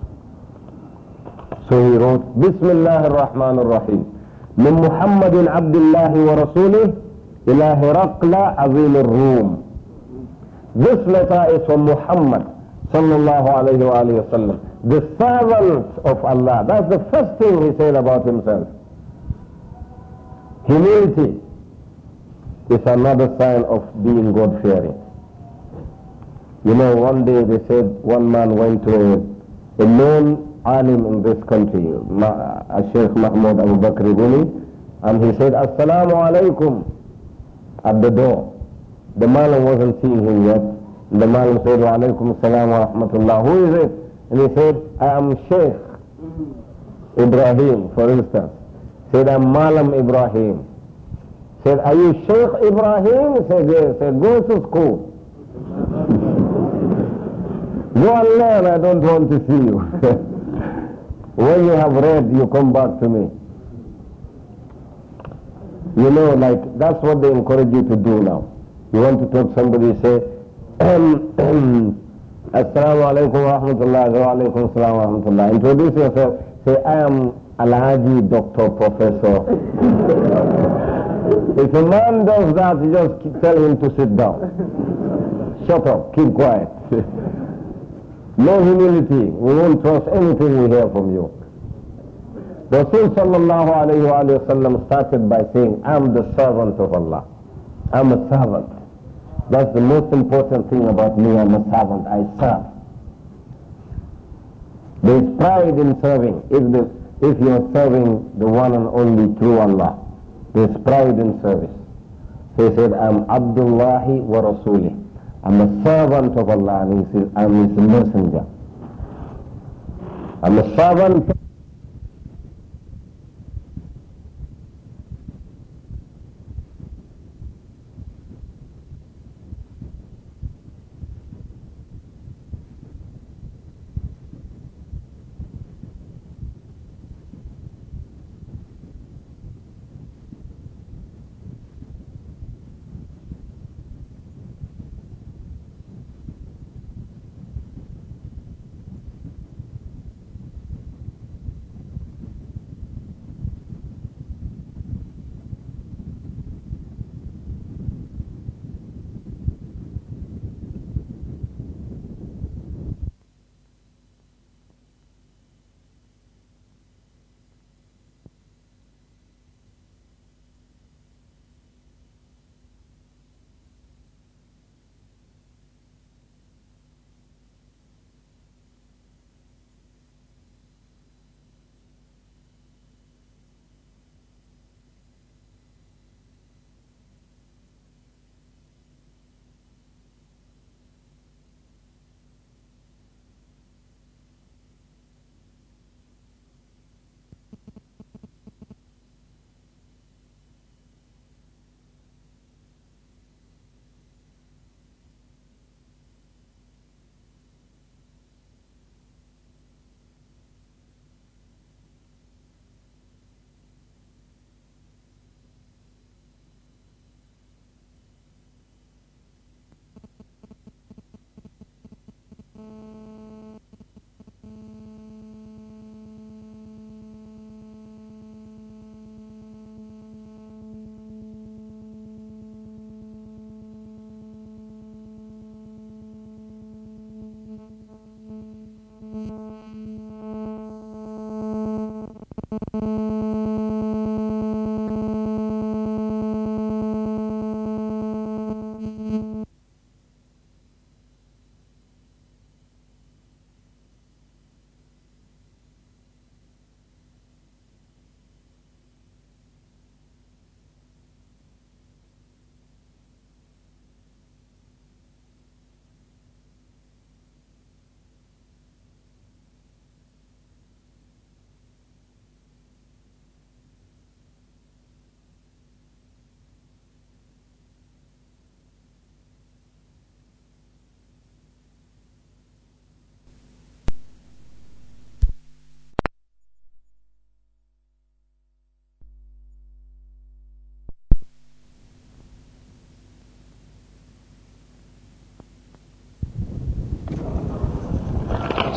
So he wrote, Bismillah ar-Rahman ar-Rahim. Min Muhammadin Abdullahi wa Rasulih ila Hiraqla Azim al-Rum. This letter is from Muhammad sallallahu alayhi wa alayhi wa sallam, the servant of Allah. That's the first thing he said about himself. Humility is another sign of being God-fearing. You know, one day they said one man went to a known alim in this country, Sheikh Mahmoud Abu Bakr Guni, and he said, Assalamu alaikum at the door. The man wasn't seeing him yet. The man said, Wa alaikum assalam wa rahmatullah. Who is it? And he said, I am Sheikh Ibrahim, for instance. Said, I'm Malam Ibrahim. Said, are you Sheikh Ibrahim? He said, yes. Said, go to school. Go and learn, I don't want to see you. When you have read, you come back to me. You know, like, that's what they encourage you to do now. You want to talk to somebody, say, Assalamu alaikum wa rahmatullah, wa alaikum assalam wa rahmatullah. Introduce yourself. Say, I am Alhaji Dr. Professor. If a man does that, you just tell him to sit down. Shut up, keep quiet. No humility. We won't trust anything we hear from you. Rasul sallallahu alayhi wa sallam started by saying, I'm the servant of Allah. I'm a servant. That's the most important thing about me. I'm a servant. I serve. There is pride in serving. If you're serving the one and only true Allah, there's pride in service. So he said, I'm Abdullahi wa Rasulih. I'm a servant of Allah and I'm His messenger. I'm a servant.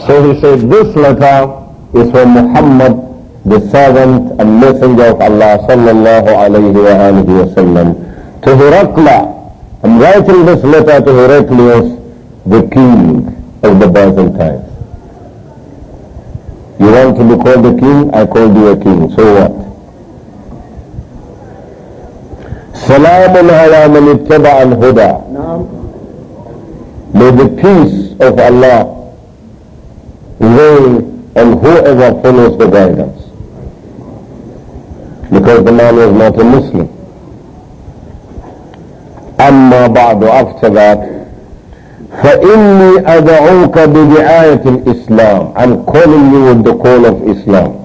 So he said, this letter is from Muhammad, the servant and messenger of Allah sallallahu alayhi wa alihi wa sallam, to Herakla. I'm writing this letter to Heraclius, the king of the Byzantines. You want to be called a king? I called you a king. So what? Salamun ala man ittaba al-huda. May the peace of Allah reign on whoever follows the guidance. Because the man was not a Muslim. Amma ba'du, after that, فَإِنِّي أَدْعُوكَ بِدِعَايَةِ الْإِسْلَامِ, I'm calling you with the call of Islam.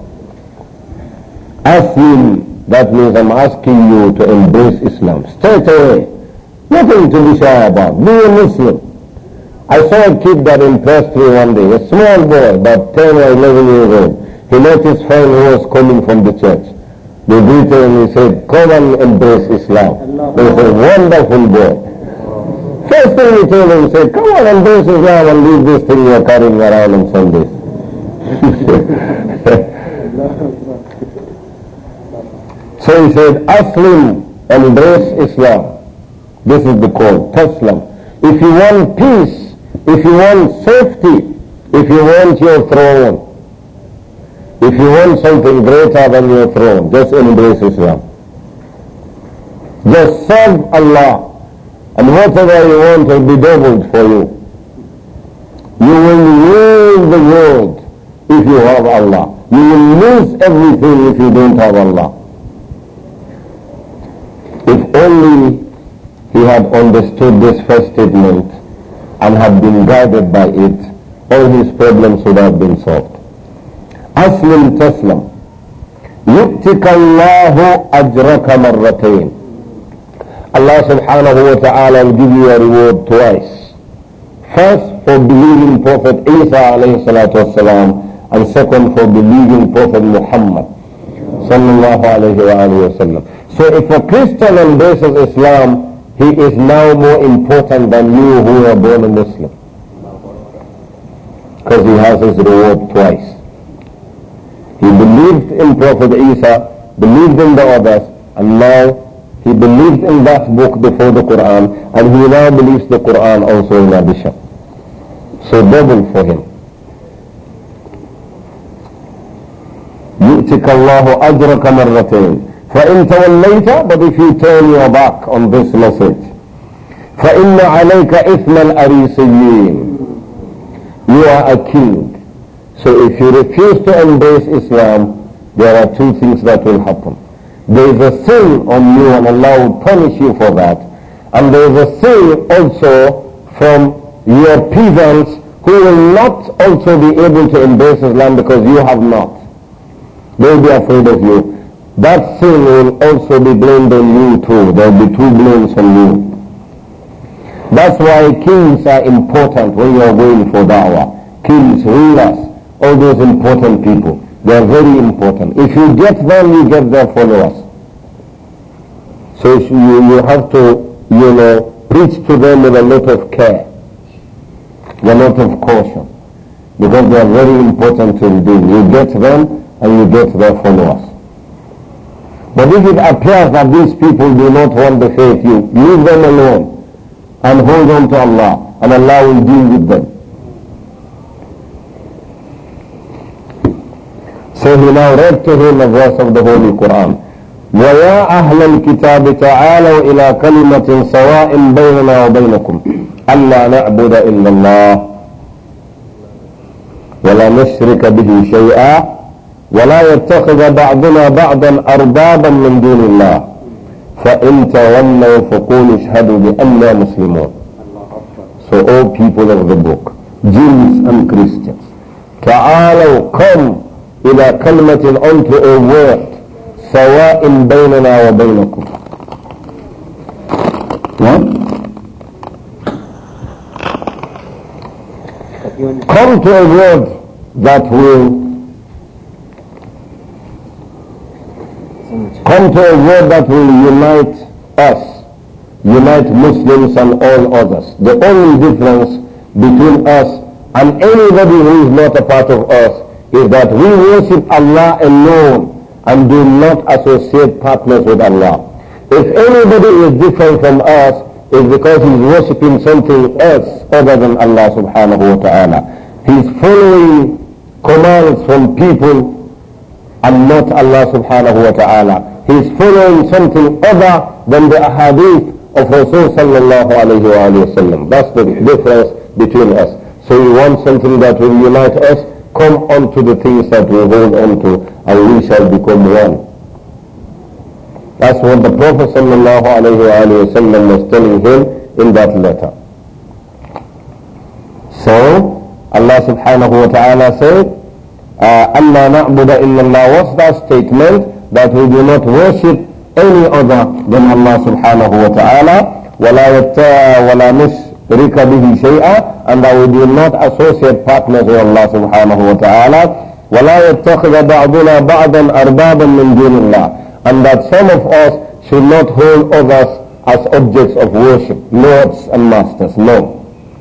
Aslim, that means I'm asking you to embrace Islam. Straight away. Nothing to be shy about. Be a Muslim. I saw a kid that impressed me one day, a small boy, about 10 or 11 years old. He met his friend who was coming from the church. They greeted him and he said, come and embrace Islam. He was a wonderful boy. First thing he told him, he said, come on, embrace Islam and leave this thing you're carrying around on Sundays. So he said, Aslim, embrace Islam. This is the call, Taslam. If you want peace, if you want safety, if you want your throne, if you want something greater than your throne, just embrace Islam. Just serve Allah, and whatever you want will be doubled for you. You will rule the world if you have Allah. You will lose everything if you don't have Allah. If only he had understood this first statement and had been guided by it, all his problems would have been solved. Aslim taslam. Yu'tika Allahu ajraka marratayn. Allah subhanahu wa ta'ala will give you a reward twice. First for believing Prophet Isa alayhi salatu wasalam, and second for believing Prophet Muhammad sallallahu alayhi wa sallam. So if a Christian embraces Islam, he is now more important than you who are born a Muslim. Because he has his reward twice. He believed in Prophet Isa, believed in the others, and now he believed in that book before the Quran, and he now believes the Quran also in addition. So double for him. يُؤْتِكَ اللَّهُ أَجْرَكَ مَرَّتَيْنِ فَإِن تَوَلَّيْتَ, but if you turn your back on this message, فَإِنَّ عَلَيْكَ إِثْمَ الْأَرِيسِيِّينَ, you are a king. So if you refuse to embrace Islam, there are two things that will happen. There is a sin on you and Allah will punish you for that. And there is a sin also from your peasants who will not also be able to embrace Islam because you have not. They will be afraid of you. That sin will also be blamed on you too. There will be two blames on you. That's why kings are important when you are going for da'wah. Kings, rulers, all those important people. They are very important. If you get them, you get their followers. So you have to, preach to them with a lot of care, a lot of caution, because they are very important to the deen. You get them and you get their followers. But if it appears that these people do not want the faith, you leave them alone and hold on to Allah, and Allah will deal with them. So he now read to him a verse of the Holy Quran. وَيَا أَهْلَ الْكِتَابِ تَعَالَوْا إِلَى كَلِمَةٍ سَوَاءٍ بَيْنَنَا وَبَيْنَكُمْ أَلَّا نَعْبُدَ إِلَّا اللَّهَ وَلَا نُشْرِكَ بِهِ شَيْئًا وَلَا يَتَّخِذَ بَعْضُنَا بَعْضًا أَرْبَابًا مِّن دُونِ اللَّهِ فَإِن تَوَلَّوْا فَقُولُوا اشْهَدُوا بِأَنَّا مُسْلِمُونَ. So all people of the book, Jews and Christians, تَعَالَوْا, come إِلَى كَلِمَةٍ, unto a word, سواء بيننا وبينكم. What? Come to a word that will unite us, unite Muslims and all others. The only difference between us and anybody who is not a part of us is that we worship Allah alone and do not associate partners with Allah. If anybody is different from us, it's because he's worshipping something else other than Allah subhanahu wa ta'ala. He's following commands from people and not Allah subhanahu wa ta'ala. He's following something other than the ahadith of Rasul sallallahu alayhi wa sallam. That's the difference between us. So we want something that will unite us, come on to the things that we hold on to, and we shall become one. That's what the Prophet sallallahu alayhi wa sallam was telling him in that letter. So, Allah subhanahu wa ta'ala said, Allah na'budu illallah. What's that statement? That we do not worship any other than Allah subhanahu wa ta'ala. وَلَا نُشْرِكَ بِهِ شَيْئًا. And that we do not associate partners with Allah subhanahu wa ta'ala. وَلَا يَتَّخِذَ بَعْضُنَا بَعْضًا أَرْبَابًا مِّن دُونِ اللَّهِ. And that some of us should not hold others as objects of worship, lords and masters. No.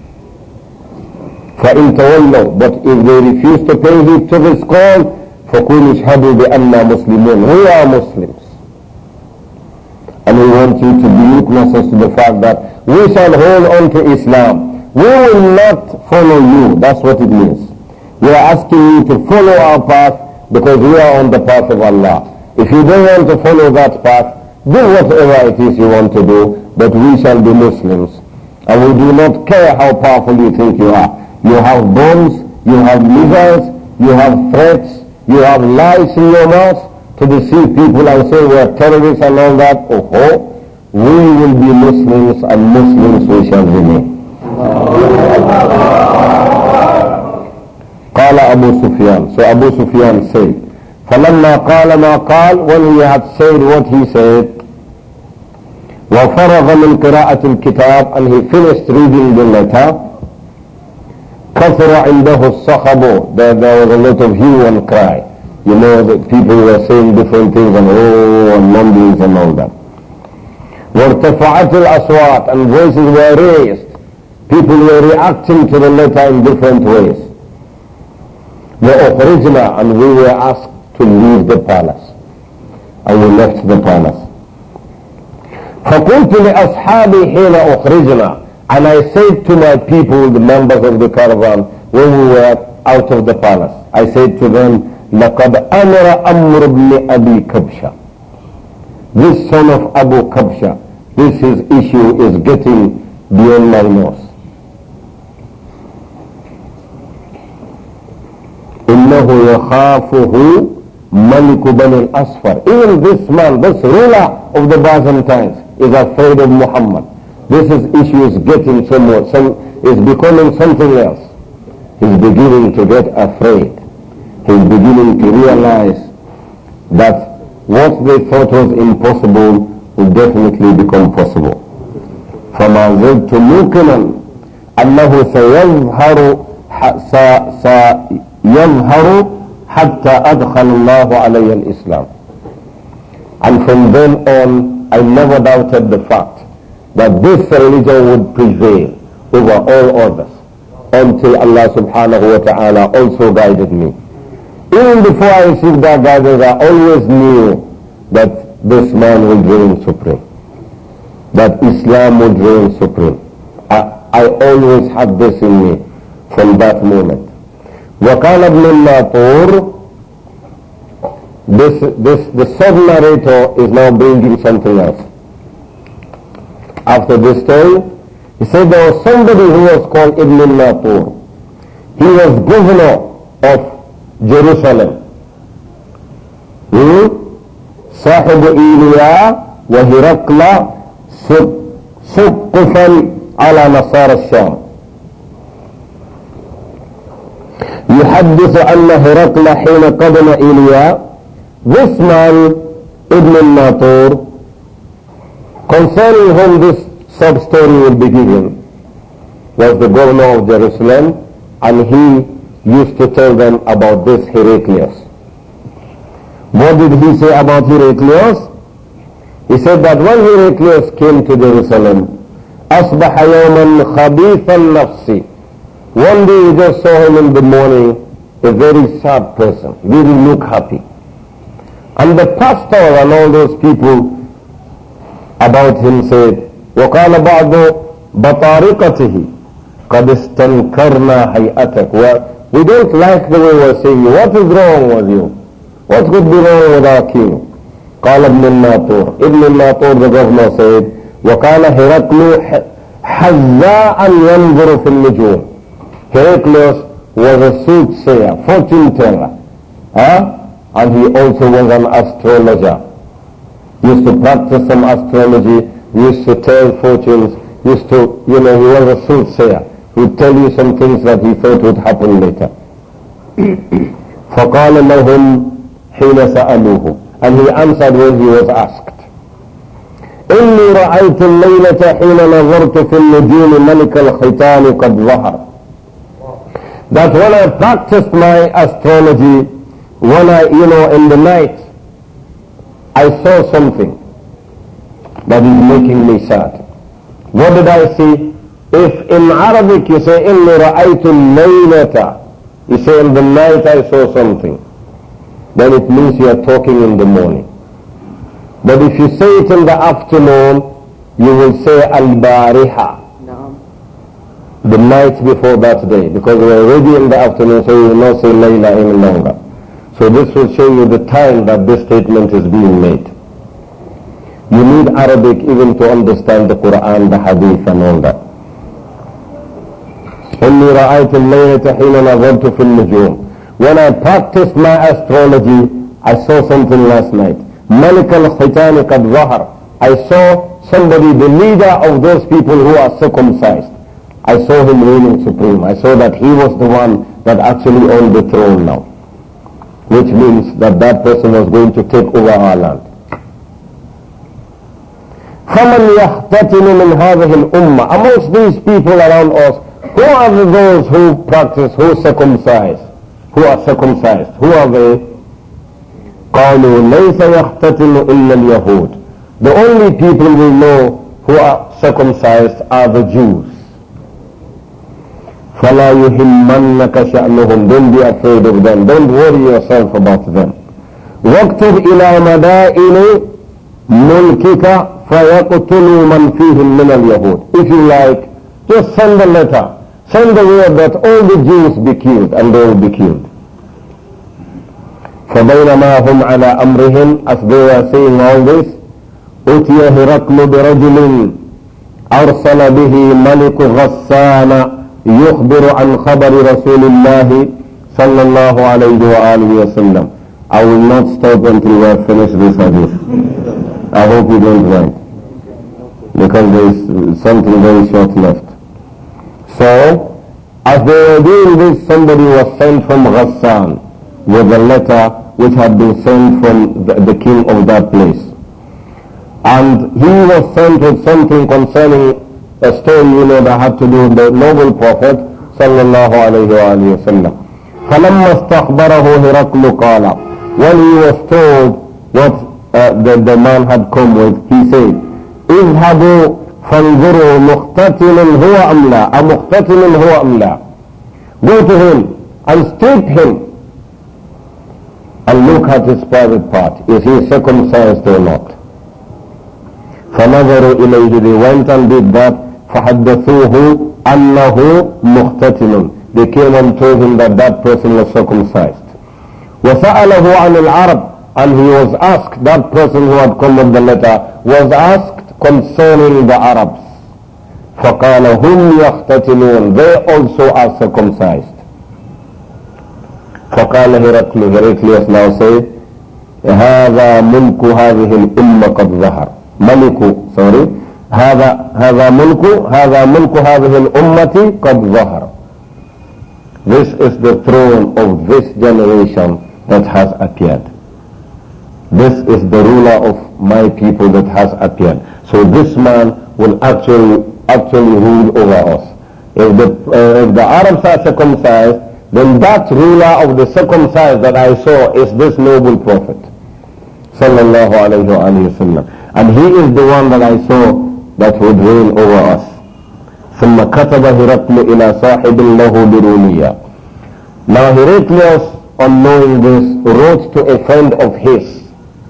فَإِن تَوَلَّوْا. But if they refuse to pay heed to this call, فَقُولُوا اشْهَدُوا بِأَنَّا مُسْلِمُونَ. We are Muslims. And we want you to be witnesses to the fact that we shall hold on to Islam. We will not follow you. That's what it means. We are asking you to follow our path because we are on the path of Allah. If you don't want to follow that path, do whatever it is you want to do, but we shall be Muslims. And we do not care how powerful you think you are. You have bombs, you have missiles, you have threats, you have lies in your mouth to deceive people and say we are terrorists and all that. Oh, we will be Muslims and Muslims we shall remain. قال أبو سفيان. So Abu Sufyan said, فلما قال ما قال, when he had said what he said, وفرغ من قراءة الكتاب, and he finished reading the letter, كثر عنده الصخب, there was a lot of hue and cry. You know that people were saying different things and oh and mumblings and all that. وارتفعت الأصوات, and voices were raised. People were reacting to the letter in different ways. وأخرجنا, and we were asked to leave the palace. And we left the palace. فقلت لأصحابي حين أخرجنا, and I said to my people, the members of the caravan, when we were out of the palace, I said to them, لقد أمر أمر بن أبي كبشة. This son of Abu Kabsha, this his issue is getting beyond my nose. إنه يخافه ملك بني الأصفر. Even this man, this ruler of the Byzantines is afraid of Muhammad. This issue is getting somewhat, is becoming something else. He's beginning to get afraid. He's beginning to realize that what they thought was impossible will definitely become possible. فما زلت موقنا أنه سيظهر حتى أدخل الله علي الإسلام. And from then on, I never doubted the fact that this religion would prevail over all others until Allah subhanahu wa ta'ala also guided me. Even before I received that guidance, I always knew that this man would reign supreme, that Islam would reign supreme. I always had this in me from that moment. وقال ابن الناطور, the sub-narrator is now bringing something else. After this story, he said there was somebody who was called Ibn al-Natur. He was governor of Jerusalem. صاحب إيليا وهرقل سقفا على نصارى الشام. يحدث أن هرقل حين قدم إيليا. This man, Ibn al-Natur, concerning whom this sub-story will be given, was the governor of Jerusalem, and he used to tell them about this Heraclius. What did he say about Heraclius? He said that when Heraclius came to Jerusalem, أصبح يوما خبيث النفس. One day you just saw him in the morning, a very sad person, didn't look happy. And the pastor and all those people about him said, وَقَالَ بَعْضُ بَطَارِقَتِهِ قَدْ اسْتَنْكَرْنَا هَيْئَتَكَ. We don't like the way we're saying you. What is wrong with you? What could be wrong with our king? قال ابن الناطور. Ibn al-Natur, the governor, said, وَكَانَ هِرَقْلُ حَزَّاءً يَنْظُرُ فِي النُّجُومِ. Heraclius was a soothsayer, fortune teller. And he also was an astrologer. He used to practice some astrology, he used to tell fortunes, he was a soothsayer. He would tell you some things that he thought would happen later. فَقَالَ لَهُمْ حِينَ سَأَلُوهُ. And he answered when he was asked. إِنِّي رَأَيْتُ اللَّيْلَةَ حِينَ نَظَرْتُ فِي النُّجُومِ مَلِكَ الْخِيطَانِ قَدْ ظَهَرَ. That when I practiced my astrology, when in the night, I saw something that is making me sad. What did I see? If in Arabic you say, إِنِّي رَأَيْتُ اللَّيْلَةَ, you say in the night I saw something, then it means you are talking in the morning. But if you say it in the afternoon, you will say al-bariha, the night before that day, because we are already in the afternoon, so you will not say layla any longer. So this will show you the time that this statement is being made. You need Arabic even to understand the Quran, the Hadith and all that. إِنِّي رَأَيْتُ اللَّيْلَةَ حِينَ نَظَرْتُ فِي النُّجُومِ. When I practiced my astrology, I saw something last night. مَلِكَ الْخِيطَانِ قَدْ ظَهَرَ. I saw somebody, the leader of those people who are circumcised. I saw him reigning supreme. I saw that he was the one that actually owned the throne now. Which means that that person was going to take over our land. فَمَنْ يَحْتَتِمُ مِنْ هَذِهِ الْأُمَّةِ. Amongst these people around us, who are those who practice, who circumcise, who are circumcised? Who are they? قَالُوا لَيْسَ يَحْتَتِمُ إِلَّا الْيَهُودِ. The only people we know who are circumcised are the Jews. فَلَا يُهِمَّنَّكَ شَأْنُهُمْ. Don't be afraid of them. Don't worry yourself about them. وَاكْتُبْ إِلَى مَدَائِنِ مُلْكِكَ فَيَقْتُلُوا مَنْ فِيهِمْ مِنَ الْيَهُودِ. If you like, just send a letter. Send the word that all the Jews be killed, and they will be killed. فَبَيْنَمَا هُمْ عَلَى أَمْرِهِمْ. As they were saying all this, أُتِيَ هِرَقْلُ بِرَجُلٍ أَرْسَلَ بِهِ مَلِكُ غَسَّانَ يخبر عن خبر رسول الله صلى الله عليه وآله وسلم. I will not stop until we have finished this hadith. I hope you don't mind, because there is something very short left. So, as they were doing this, somebody was sent from Ghassan with a letter which had been sent from the king of that place. And he was sent with something concerning a story, that had to do with the noble Prophet sallallahu alayhi wa sallam. فَلَمَّا اسْتَخْبَرَهُ هِرَقْلُ قَالَ. When he was told what the man had come with, he said, اذهبوا فانظروا مختتن هو أم لا أمختتن هو أم لا. Go to him and strip him and look at his private part. Is he circumcised or not? فنظروا إليه. They went and did that. فحدثوه أنه مختتن. They came and told him that that person was circumcised. وسأله عن العرب. And he was asked, that person who had come with the letter was asked concerning the Arabs. فقال هم يختتنون. They also are circumcised. فقال هرقل. Heraclius now said, هذا ملك هذه الأمة قد ظهر. هذا ملك هذه الأمة قد ظهر. This is the throne of this generation that has appeared. This is the ruler of my people that has appeared. So this man will actually rule over us. If the Arabs are circumcised, then that ruler of the circumcised that I saw is this noble Prophet sallallahu alayhi wa sallam. And he is the one that I saw that would reign over us. ثم كتب هرقل إلى صاحب له برومية. Now Heraclius, on knowing this, wrote to a friend of his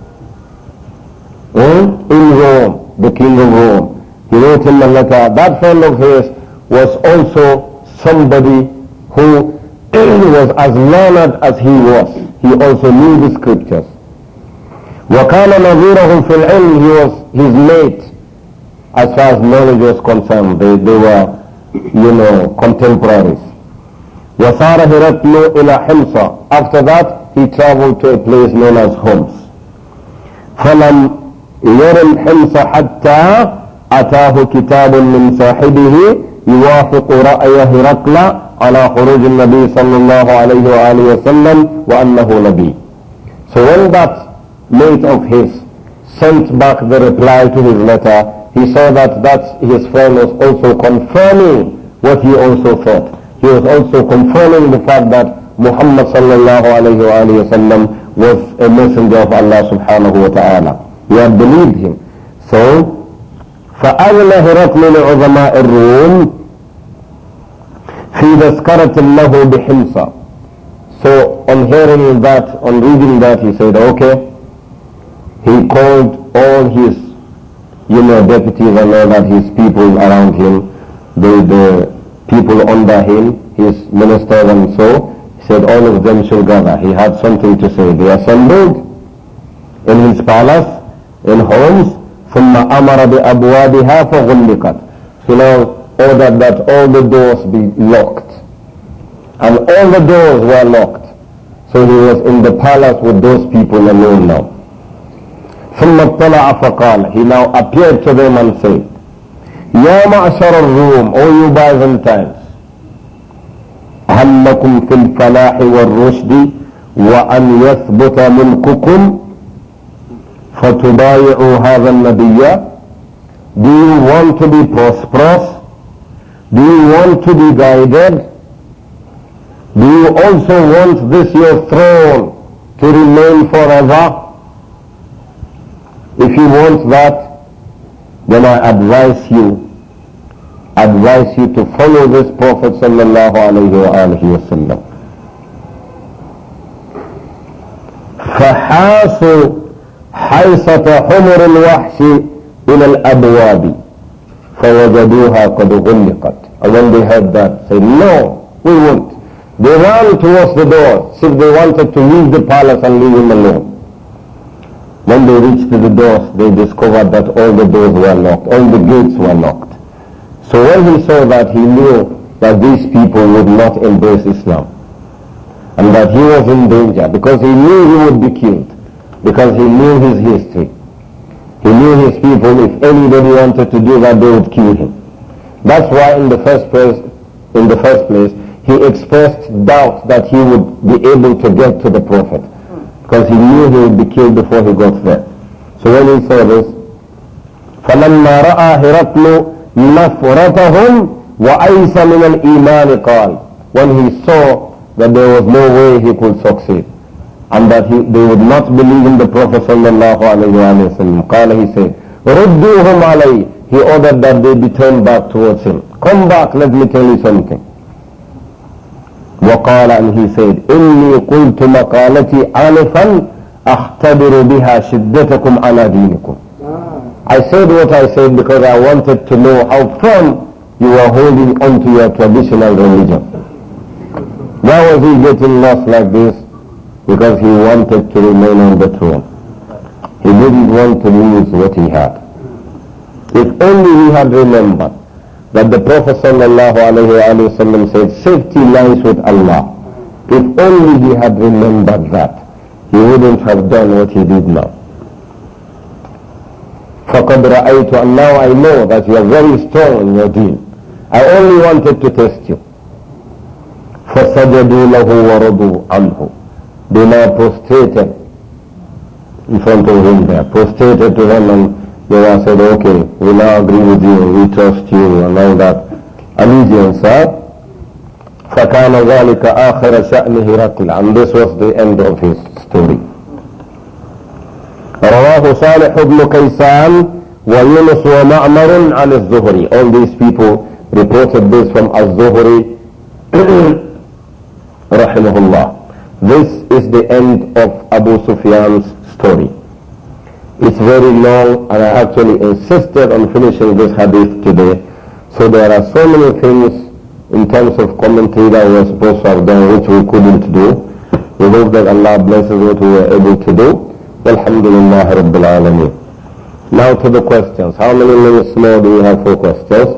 in Rome, the king of Rome. He wrote him a letter. That friend of his was also somebody who was as learned as he was. He also knew the scriptures. وَكَانَ نَظِيرَهُ فِي الْعِلْمِ. He was his mate as far as knowledge was concerned. They were, contemporaries. وَصَارَ هِرَقْلُ إِلَى حِمْصَ. After that, he traveled to a place known as Homs. فَلَمْ يَرِمْ حِمْصَ حَتَّى أتاه كتاب من صاحبه يوافق رأي هرقل على خروج النبي صلى الله عليه وآله وسلم وأنه نبي. So when that mate of his sent back the reply to his letter, he saw that his friend was also confirming what he also thought. He was also confirming the fact that Muhammad sallallahu alayhi wa alayhi wa sallam was a messenger of Allah subhanahu wa ta'ala. He had believed him. So فأذن هرقل لعظماء الروم في تذكرة له بحمص. So on hearing that, on reading that, he said, okay. He called all his, deputies and all that, his people around him, the people under him, his ministers and so. He said all of them should gather. He had something to say. They assembled in his palace, in Homs. ثم أمر بأبوابها فغلقت. He now ordered that all the doors be locked. And all the doors were locked. So he was in the palace with those people alone now. ثم اطلع فقال. He now appeared to them and said, يا معشر الروم, O you Byzantines, هل لكم في الفلاح والرشد وأن يثبت ملككم فَتُبَايِعُوا هَذَا النَّبِيَّ. Do you want to be prosperous? Do you want to be guided? Do you also want this your throne to remain forever? If you want that, then I advise you to follow this Prophet sallallahu alayhi wa sallam. فَحَاسُوا حيصة حمر الوحش إلى الأبواب فوجدوها قد غلقت. And when they heard that, said, no, we won't. They ran towards the door, as if they wanted to leave the palace and leave him alone. When they reached the doors, they discovered that all the doors were locked, all the gates were locked. So when he saw that, he knew that these people would not embrace Islam and that he was in danger, because he knew he would be killed. Because he knew his history. He knew his people. If anybody wanted to do that, they would kill him. That's why in the first place, he expressed doubt that he would be able to get to the Prophet. Because he knew he would be killed before he got there. So when he saw this, فَلَمَّا رَأَى هِرَقْلُ نَفْرَتَهُمْ وَأَيْسَ مِنَ الْإِيمَانِ قَالَ. When he saw that there was no way he could succeed, and that they would not believe in the Prophet sallallahu alayhi wa sallam. قال, he said, رُدُّوهُمْ عَلَيْهِ. He ordered that they be turned back towards him. Come back, let me tell you something. وقال, and he said, إِنِّي قُلْتُ مَقَالَتِي آنِفًا أَخْتَبِرُ بِهَا شِدَّتَكُمْ عَلَى دِينِكُمْ. I said what I said because I wanted to know how firm you are holding on to your traditional religion. Why was he getting lost like this? Because he wanted to remain on the throne. He didn't want to lose what he had. If only he had remembered that the Prophet sallallahu alayhi wa sallam said, safety lies with Allah. If only he had remembered that, he wouldn't have done what he did now. فَقَدْ رَأَيْتُ, and now I know that you are very strong in your deen. I only wanted to test you. فَسَجَدُوا لَهُ وَرَضُوا عَنْهُ. They now prostrated in front of him there, prostrated to him, and they now said, okay, we now agree with you, we trust you, and all that allegiance. فَكَانَ ذَلِكَ آخِرَ شَأْنِ هِرَقْلَ. And this was the end of his story. رواه صالح بن كيسان ويونس ومعمر عن الزهري. All these people reported this from Az-Zuhri, rahimahullah. This is the end of Abu Sufyan's story. It's very long, and I actually insisted on finishing this hadith today. So there are so many things in terms of commentary that we were supposed to have done which we couldn't do. We hope that Allah blesses what we were able to do. Alhamdulillah Rabbil Alameen. Now to the questions. How many minutes more do we have for questions?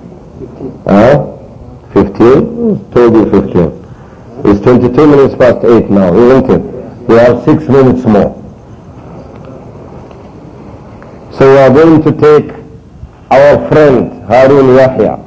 15? Told you 15. It's 22 minutes past 8 now, isn't it? We have 6 minutes more. So we are going to take our friend Harun Yahya.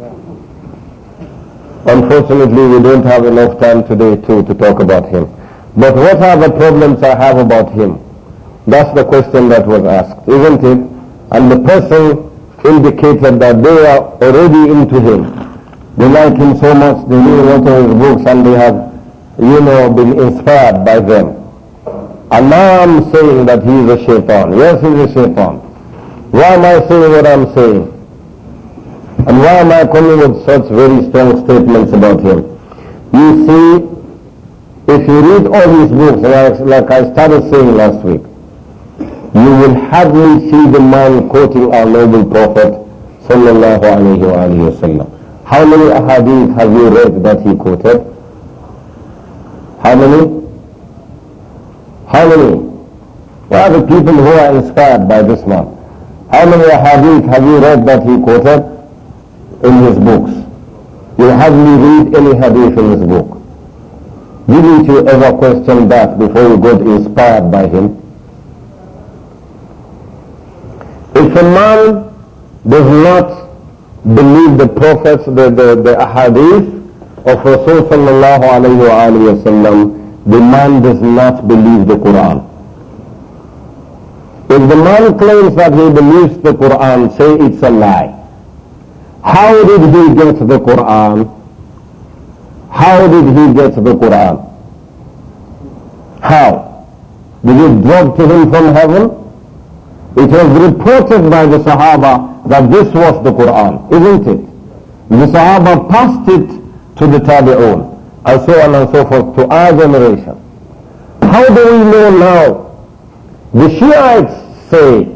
Unfortunately, we don't have enough time today to talk about him. But what are the problems I have about him? That's the question that was asked, isn't it? And the person indicated that they are already into him. They like him so much, they read a lot of his books, and they have, been inspired by them. And now I'm saying that he is a shaitan. Yes, he is a shaitan. Why am I saying what I'm saying? And why am I coming with such very strong statements about him? You see, if you read all his books, like I started saying last week, you will hardly see the man quoting our noble Prophet sallallahu alayhi wa sallam. How many ahadith have you read that he quoted? How many? How many? What are the people who are inspired by this man? How many ahadith have you read that he quoted in his books? You hardly read any hadith in his book. Didn't you ever question that before you got inspired by him? If a man does not believe the prophets, the ahadith of Rasul sallallahu alayhi wa sallam, the man does not believe the Quran. If the man claims that he believes the Quran, say it's a lie. How did he get the Quran? How did he get the Quran? How? Did it drop to him from heaven? It was reported by the Sahaba that this was the Quran, isn't it? The Sahaba passed it to the Tabi'un, and so on and so forth, to our generation. How do we know now? The Shiites say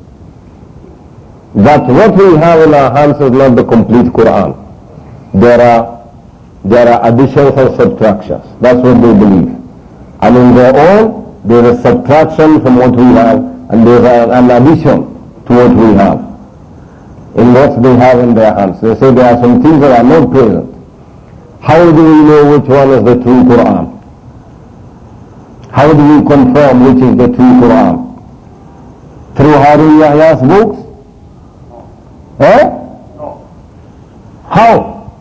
that what we have in our hands is not the complete Quran. There are additions and subtractions. That's what they believe. And in their own, there is subtraction from what we have, and there is an addition to what we have in what they have in their hands. They say there are some things that are not present. How do we know which one is the true Quran? How do we confirm which is the true Quran? Through Harun Yahya's books? Eh? No. How?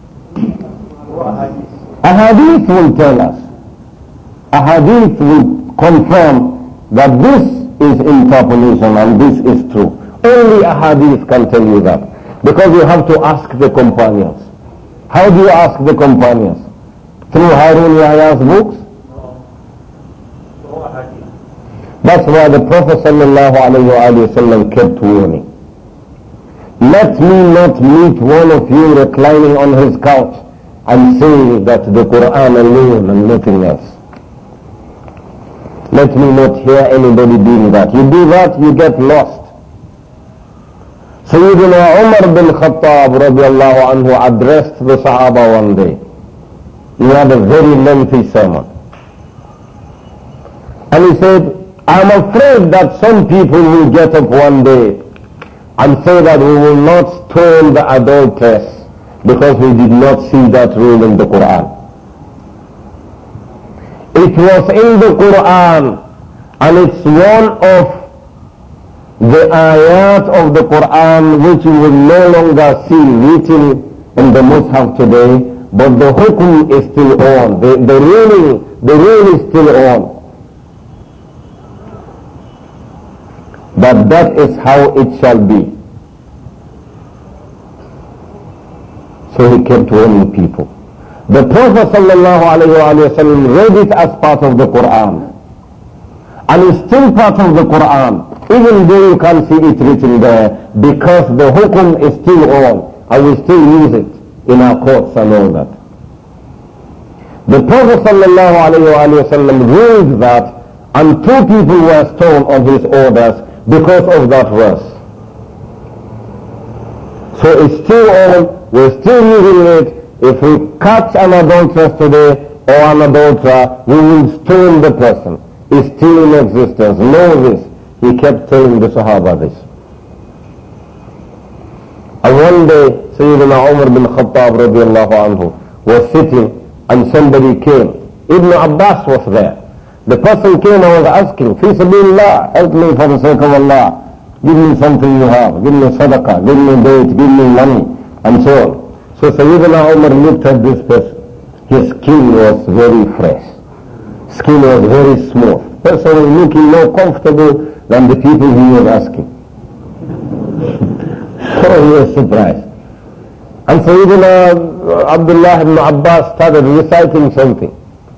A hadith will tell us. A hadith will confirm that this is interpolation and this is true. Only a hadith can tell you that. Because you have to ask the companions. How do you ask the companions? Through Harun Yahya's books? That's why the Prophet ﷺ kept warning. Let me not meet one of you reclining on his couch and say that the Quran alone and nothing else. Let me not hear anybody doing that. You do that, you get lost. Sayyidina Umar bin Khattab radiallahu anhu addressed the Sahaba one day. He had a very lengthy sermon. And he said, I'm afraid that some people will get up one day and say that we will not stone the adulteress because we did not see that rule in the Quran. It was in the Quran, and it's one of the ayat of the Quran which you will no longer see written in the Mus'haf today, but the hukum is still on. The rule is still on. But that is how it shall be. So he kept warning people. The Prophet ﷺ read it as part of the Quran. And it's still part of the Quran, even though you can't see it written there, because the hukum is still on. and we still use it in our courts and all that. The Prophet ﷺ ruled that, and 2 people were stoned on his orders because of that verse. So it's still on, we're still using it. If we catch an adulteress today or an adulterer, we will stone the person. It's still in existence. Know this. He kept telling the Sahaba this. And one day, Sayyidina Umar bin Khattab radiallahu anhu was sitting and somebody came. Ibn Abbas was there. The person came and was asking, Fi sabilillah, help me for the sake of Allah. Give me something you have. Give me sadaqah. Give me date. Give me money. And so on. So Sayyidina Umar looked at this person. His skin was very fresh. Skin was very smooth. Person was looking more comfortable than the people he was asking. So he was surprised. And Sayyidina Abdullah ibn Abbas started reciting something.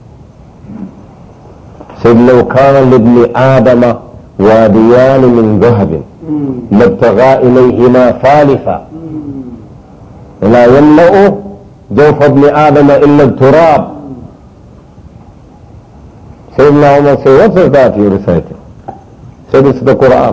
Said, لو كان لابن آدم واديان من ذهب لابتغى إليهما ثالثا لا يملأ جوف ابن آدم إلا التراب. Sayyidina Umar said, what is that you recited? Said, it's the Quran.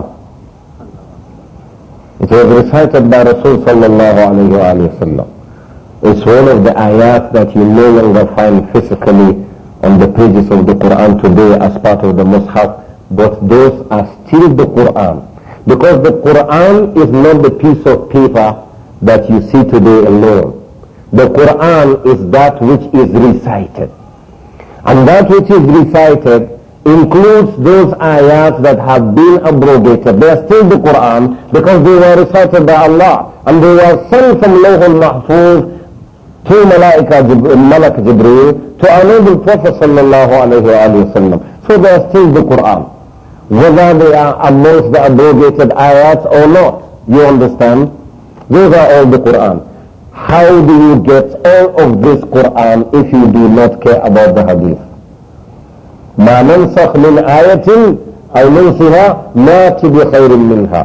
It was recited by Rasul sallallahu alayhi wa sallam. It's one of the ayat that you no longer find physically on the pages of the Quran today as part of the Mus'haf, but those are still the Quran. Because the Quran is not the piece of paper that you see today alone. The Quran is that which is recited. And that which is recited includes those ayats that have been abrogated. They are still the Quran because they were recited by Allah. And they were sent from Lawh al-Mahfuz to Malak Jibreel to our noble Prophet sallallahu alayhi wa sallam. So they are still the Quran. Whether they are amongst the abrogated ayats or not. You understand? Those are all the Quran. How do you get all of this Quran if you do not care about the Hadith? ما ننسخ من آية أو ننسها نأتي بخير منها.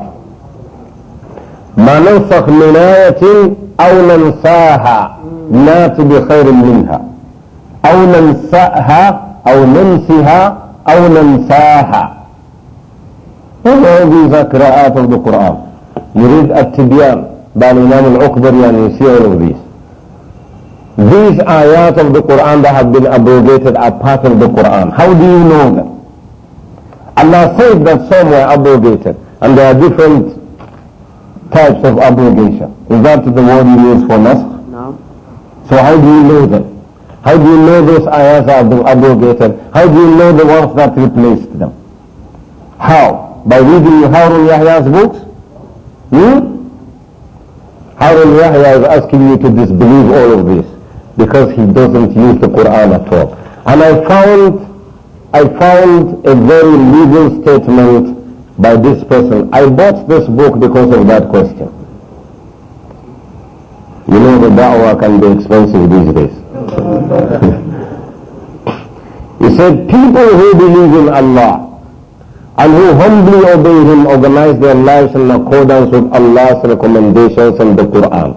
ما ننسخ من آية أو ننساها نأتي بخير منها. أو ننساها أو ننسها أو ننساها. All these are qira'at of the Quran. You read At-Tibyan by Imam al-Uqbari and you see all of these. These ayat of the Quran that have been abrogated are part of the Quran. How do you know them? Allah said that some were abrogated and there are different types of abrogation. Is that the word you use for nasakh? No. So how do you know them? How do you know those ayats are abrogated? How do you know the ones that replaced them? How? By reading Harun Yahya's books? Harun Yahya is asking you to disbelieve all of this because he doesn't use the Quran at all. And I found a very legal statement by this person. I bought this book because of that question. You know the da'wah can be expensive these days. He said, people who believe in Allah and who humbly obey Him organize their lives in accordance with Allah's recommendations and the Quran.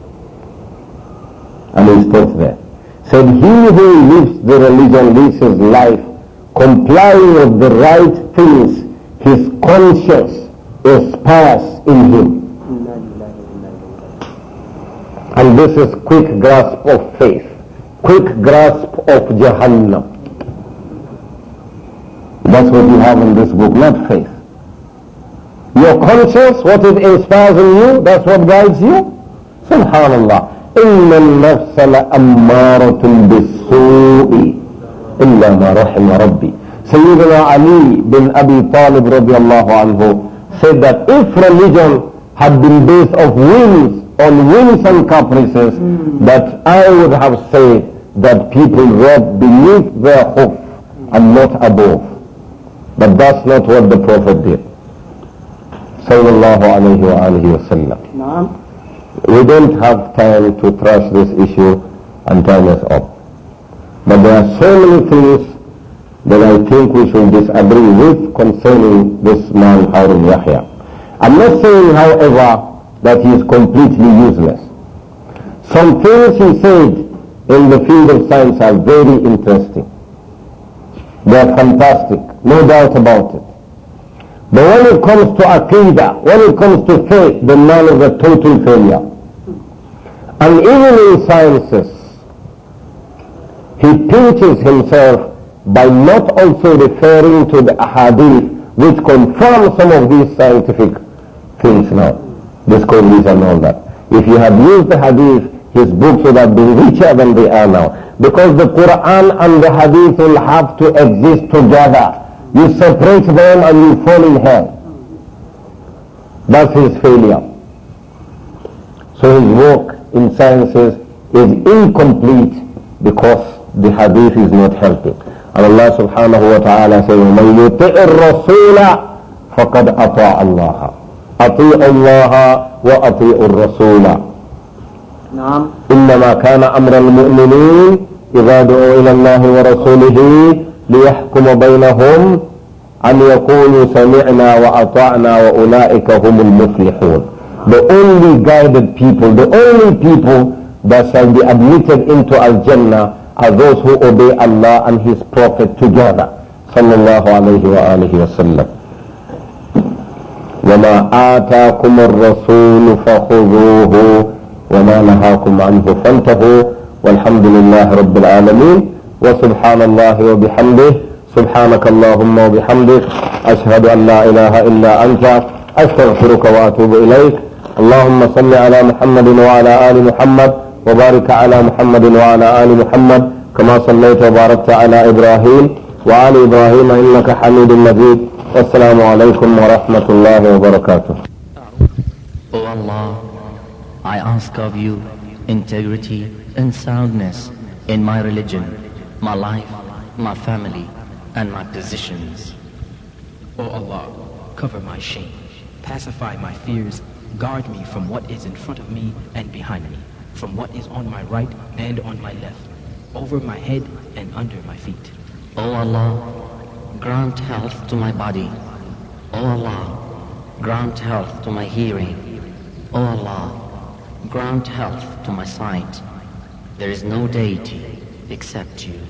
And he stopped there. Said, he who lives the religion lives his life complying with the right things his conscience aspires in him. And this is quick grasp of faith, quick grasp of Jahannam. That's what you have in this book, not faith. Your conscience, what it inspires in you, that's what guides you. Subhanallah. إِنَّ النَّفْسَ لَأَمَّارَةٌ بِالسُّوءِ إِلَّا مَا رَحِمَ رَبِّي. Sayyidina Ali bin Abi Talib radiallahu anhu said that if religion had been based on whims and caprices, that I would have said that people rub beneath their hoof and not above. But that's not what the Prophet did. Sallallahu alayhi wa alihi wa sallam. We don't have time to trash this issue and time is up. But there are so many things that I think we should disagree with concerning this man Harun Yahya. I'm not saying, however, that he is completely useless. Some things he said in the field of science are very interesting. They are fantastic, no doubt about it. But when it comes to Aqidah, when it comes to faith, the man is a total failure. And even in sciences, he pinches himself by not also referring to the ahadith which confirm some of these scientific things now, discoveries and all that. If you had used the hadith, his books would have been richer than they are now. Because the Quran and the hadith will have to exist together. You separate them and you fall in hell. That's his failure. So his work in sciences is incomplete because the hadith is not helping. And Allah subhanahu wa ta'ala says, وَمَنْ يُطِعِ الرَّسُولَ فَقَدْ أَطَاعَ اللَّهَ أَطِيعُ اللَّهَ وَأَطِيعُ الرَّسُولَ إِنَّمَا كَانَ أَمْرَ الْمُؤْمِنِينَ إِذَا دُعُوا إِلَى اللَّهِ وَرَسُولِهِ لِيَحْكُمَ بَيْنَهُمْ أَنْ يَقُولُوا سَمِعْنَا وَأَطَعْنَا وَأُولَئِكَ هُمُ الْمُفْلِحُونَ. The only guided people, the only people that shall be admitted into Al-Jannah are those who obey Allah and His Prophet together. Sallallahu alayhi wa alihi wa sallam. وَمَا آتَاكُمُ الرَّسُولُ فَخُذُوهُ وَمَا نَهَاكُمْ عَنْهُ فَانْتَهُوا وَالْحَمْدُ لِلَّهِ رَبِّ الْعَالَمِينَ وَسُبْحَانَ اللَّهِ وَبِحَمْدِهِ سُبْحَانَكَ اللَّهُمَّ وَبِحَمْدِكَ أَشْهَدُ أَنْ لَا إِلَهَ إِلَّا أَنْتَ أستغفرك وأتوب إليك. اللهم صل على محمد وعلى آل محمد وبارك على محمد وعلى آل محمد كما صليت وباركت على إبراهيم وآل إبراهيم إنك حميد مجيد. والسلام عليكم ورحمة الله وبركاته. O Allah, I ask of you integrity and soundness in my religion, my life, my family, and my positions. O Allah, cover my shame, pacify my fears, guard me from what is in front of me and behind me, from what is on my right and on my left, over my head and under my feet. O Allah, grant health to my body. O Allah, grant health to my hearing. O Allah, grant health to my sight. There is no deity except you.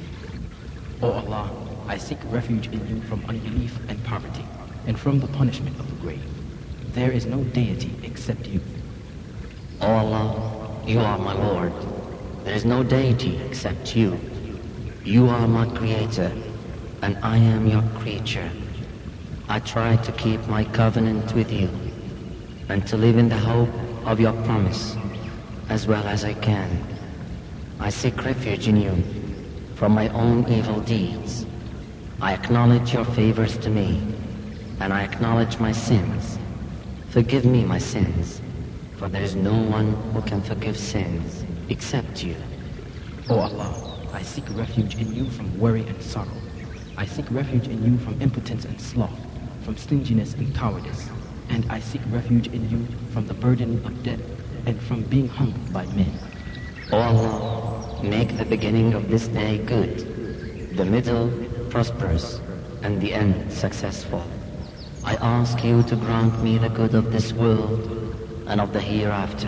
O Allah, I seek refuge in you from unbelief and poverty, and from the punishment of the grave. There is no deity except you. O Allah, you are my Lord. There is no deity except you. You are my creator, and I am your creature. I try to keep my covenant with you, and to live in the hope of your promise as well as I can. I seek refuge in you from my own evil deeds. I acknowledge your favors to me, and I acknowledge my sins. Forgive me my sins, for there is no one who can forgive sins except you. O Allah, I seek refuge in you from worry and sorrow. I seek refuge in you from impotence and sloth, from stinginess and cowardice. And I seek refuge in you from the burden of debt and from being humbled by men. O Allah, make the beginning of this day good, the middle prosperous, and the end successful. I ask you to grant me the good of this world and of the hereafter.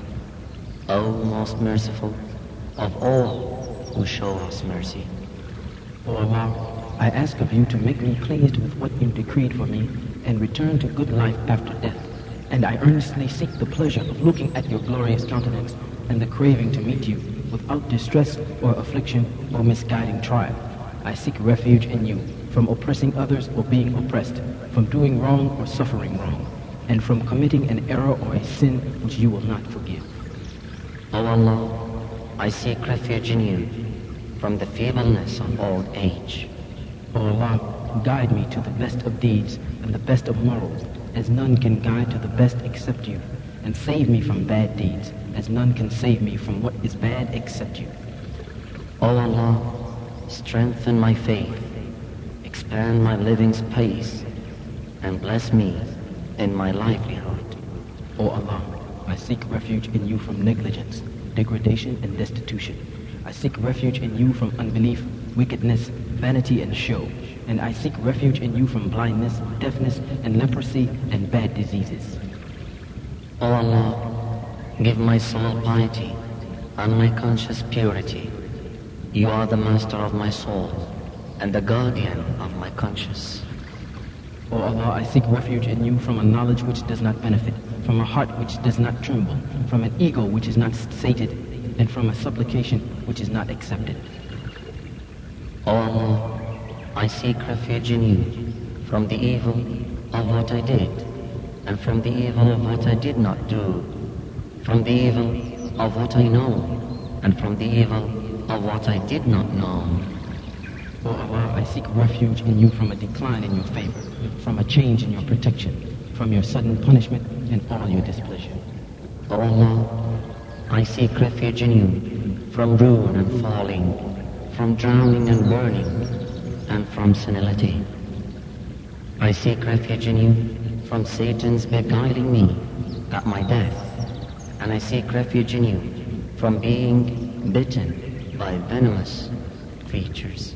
O most merciful of all who show us mercy. O Allah, I ask of you to make me pleased with what you decreed for me and return to good life after death. And I earnestly seek the pleasure of looking at your glorious countenance and the craving to meet you without distress or affliction or misguiding trial. I seek refuge in you from oppressing others or being oppressed, from doing wrong or suffering wrong, and from committing an error or a sin which you will not forgive. O Allah, I seek refuge in you from the feebleness of old age. O Allah, guide me to the best of deeds and the best of morals, as none can guide to the best except you, and save me from bad deeds, as none can save me from what is bad except you. O Allah, strengthen my faith, expand my living space, and bless me in my livelihood. O Allah, I seek refuge in you from negligence, degradation, and destitution. I seek refuge in you from unbelief, wickedness, vanity, and show. And I seek refuge in you from blindness, deafness, and leprosy, and bad diseases. O Allah, give my soul piety, and my conscious purity. You are the master of my soul and the guardian of my conscience. O Allah, I seek refuge in you from a knowledge which does not benefit, from a heart which does not tremble, from an ego which is not sated, and from a supplication which is not accepted. O Allah, I seek refuge in you from the evil of what I did, and from the evil of what I did not do, from the evil of what I know, and from the evil of what I did not know. O Allah, I seek refuge in you from a decline in your favor, from a change in your protection, from your sudden punishment and all your displeasure. O Allah, I seek refuge in you from ruin and falling, from drowning and burning, and from senility. I seek refuge in you from Satan's beguiling me at my death, and I seek refuge in you from being bitten by venomous creatures.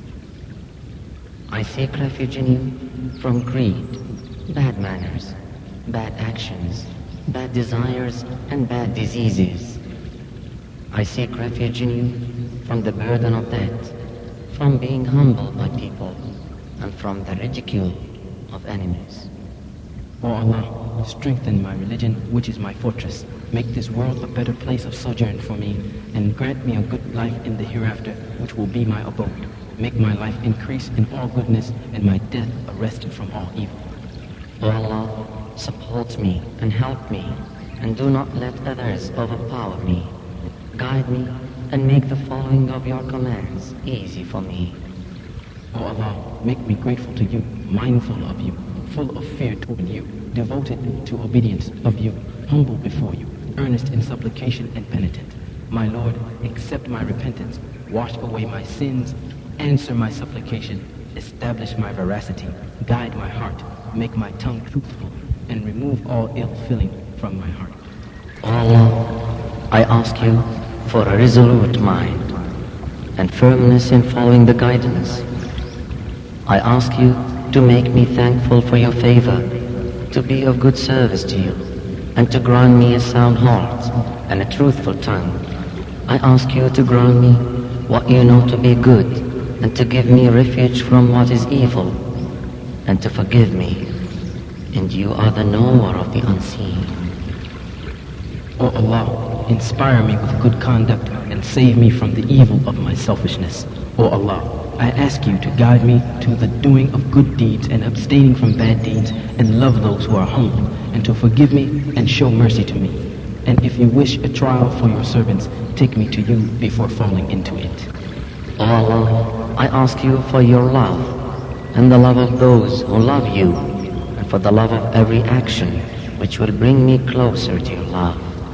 I seek refuge in you from greed, bad manners, bad actions, bad desires, and bad diseases. I seek refuge in you from the burden of debt, from being humbled by people, and from the ridicule of enemies. O Allah, strengthen my religion, which is my fortress. Make this world a better place of sojourn for me, and grant me a good life in the hereafter, which will be my abode. Make my life increase in all goodness, and my death arrested from all evil. O Allah, support me and help me, and do not let others overpower me. Guide me and make the following of your commands easy for me. O Allah, make me grateful to you, mindful of you, full of fear toward you, devoted to obedience of you, humble before you, earnest in supplication and penitent. My Lord, accept my repentance, wash away my sins, answer my supplication, establish my veracity, guide my heart, make my tongue truthful, and remove all ill feeling from my heart. O Allah, I ask you for a resolute mind and firmness in following the guidance. I ask you to make me thankful for your favor, to be of good service to you, and to grant me a sound heart and a truthful tongue. I ask you to grant me what you know to be good, and to give me refuge from what is evil, and to forgive me. And you are the knower of the unseen. O Allah, inspire me with good conduct and save me from the evil of my selfishness. O Allah, I ask you to guide me to the doing of good deeds and abstaining from bad deeds, and love those who are humble, and to forgive me and show mercy to me. And if you wish a trial for your servants, take me to you before falling into it. O Allah, I ask you for your love, and the love of those who love you, and for the love of every action which will bring me closer to your love.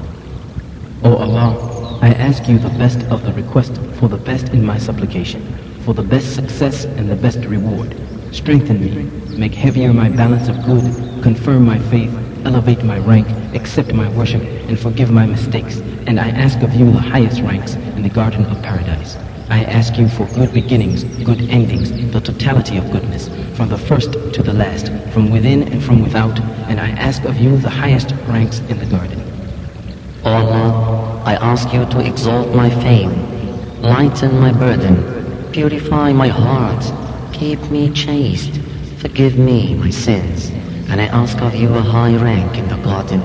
O Allah, I ask you the best of the request for the best in my supplication, for the best success and the best reward. Strengthen me, make heavier my balance of good, confirm my faith, elevate my rank, accept my worship, and forgive my mistakes. And I ask of you the highest ranks in the garden of paradise. I ask you for good beginnings, good endings, the totality of goodness, from the first to the last, from within and from without, and I ask of you the highest ranks in the garden. O Allah, I ask you to exalt my fame, lighten my burden, purify my heart, keep me chaste, forgive me my sins, and I ask of you a high rank in the garden.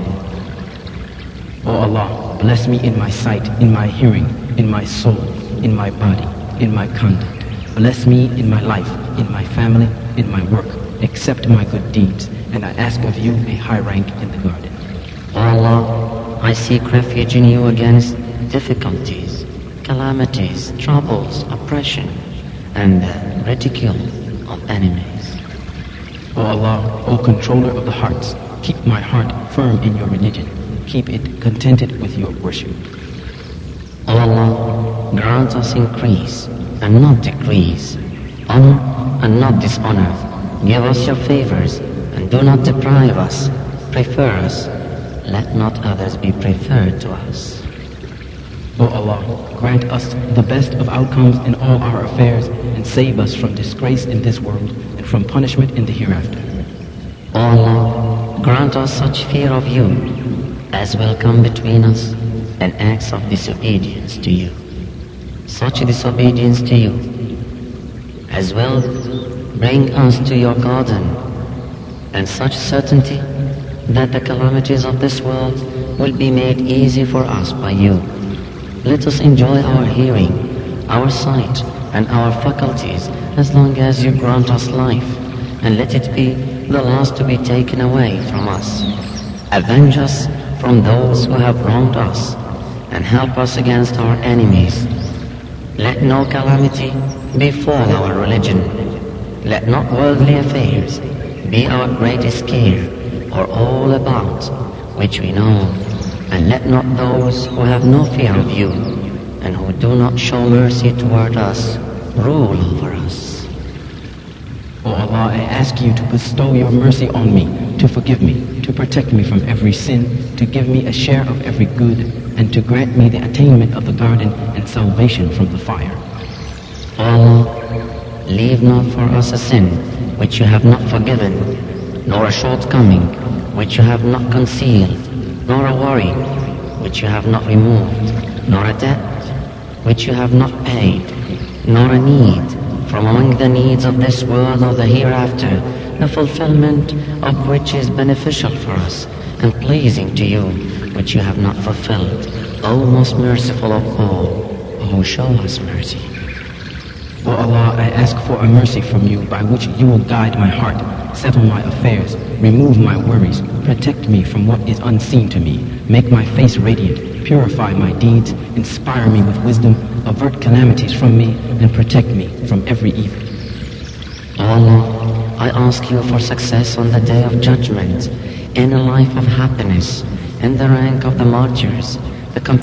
O Allah, bless me in my sight, in my hearing, in my soul, in my body, in my conduct. Bless me in my life, in my family, in my work. Accept my good deeds, and I ask of you a high rank in the garden. O Allah, I seek refuge in you against difficulties, calamities, troubles, oppression, and the ridicule of enemies. O Allah, O controller of the hearts, keep my heart firm in your religion. Keep it contented with your worship. O Allah, grant us increase and not decrease, honor and not dishonor. Give us your favors and do not deprive us. Prefer us. Let not others be preferred to us. O Allah, grant us the best of outcomes in all our affairs and save us from disgrace in this world and from punishment in the hereafter. O Allah, grant us such fear of you as will come between us and acts of disobedience to you. Such disobedience to you as will bring us to your garden, and such certainty that the calamities of this world will be made easy for us by you. Let us enjoy our hearing, our sight, and our faculties as long as you grant us life, and let it be the last to be taken away from us. Avenge us from those who have wronged us, and help us against our enemies. Let no calamity befall our religion. Let not worldly affairs be our greatest care, or all about which we know. And let not those who have no fear of you, and who do not show mercy toward us, rule over us. O Allah, I ask you to bestow your mercy on me, to forgive me, to protect me from every sin, to give me a share of every good, and to grant me the attainment of the garden and salvation from the fire. O Allah, leave not for us a sin which you have not forgiven, nor a shortcoming which you have not concealed, nor a worry which you have not removed, nor a debt which you have not paid, nor a need from among the needs of this world or the hereafter, the fulfillment of which is beneficial for us and pleasing to you, which you have not fulfilled. O most merciful of all, O show us mercy. O Allah, I ask for a mercy from you by which you will guide my heart, settle my affairs, remove my worries, protect me from what is unseen to me, make my face radiant, purify my deeds, inspire me with wisdom, avert calamities from me, and protect me from every evil. O Allah, I ask you for success on the day of judgment, in a life of happiness, in the rank of the martyrs, the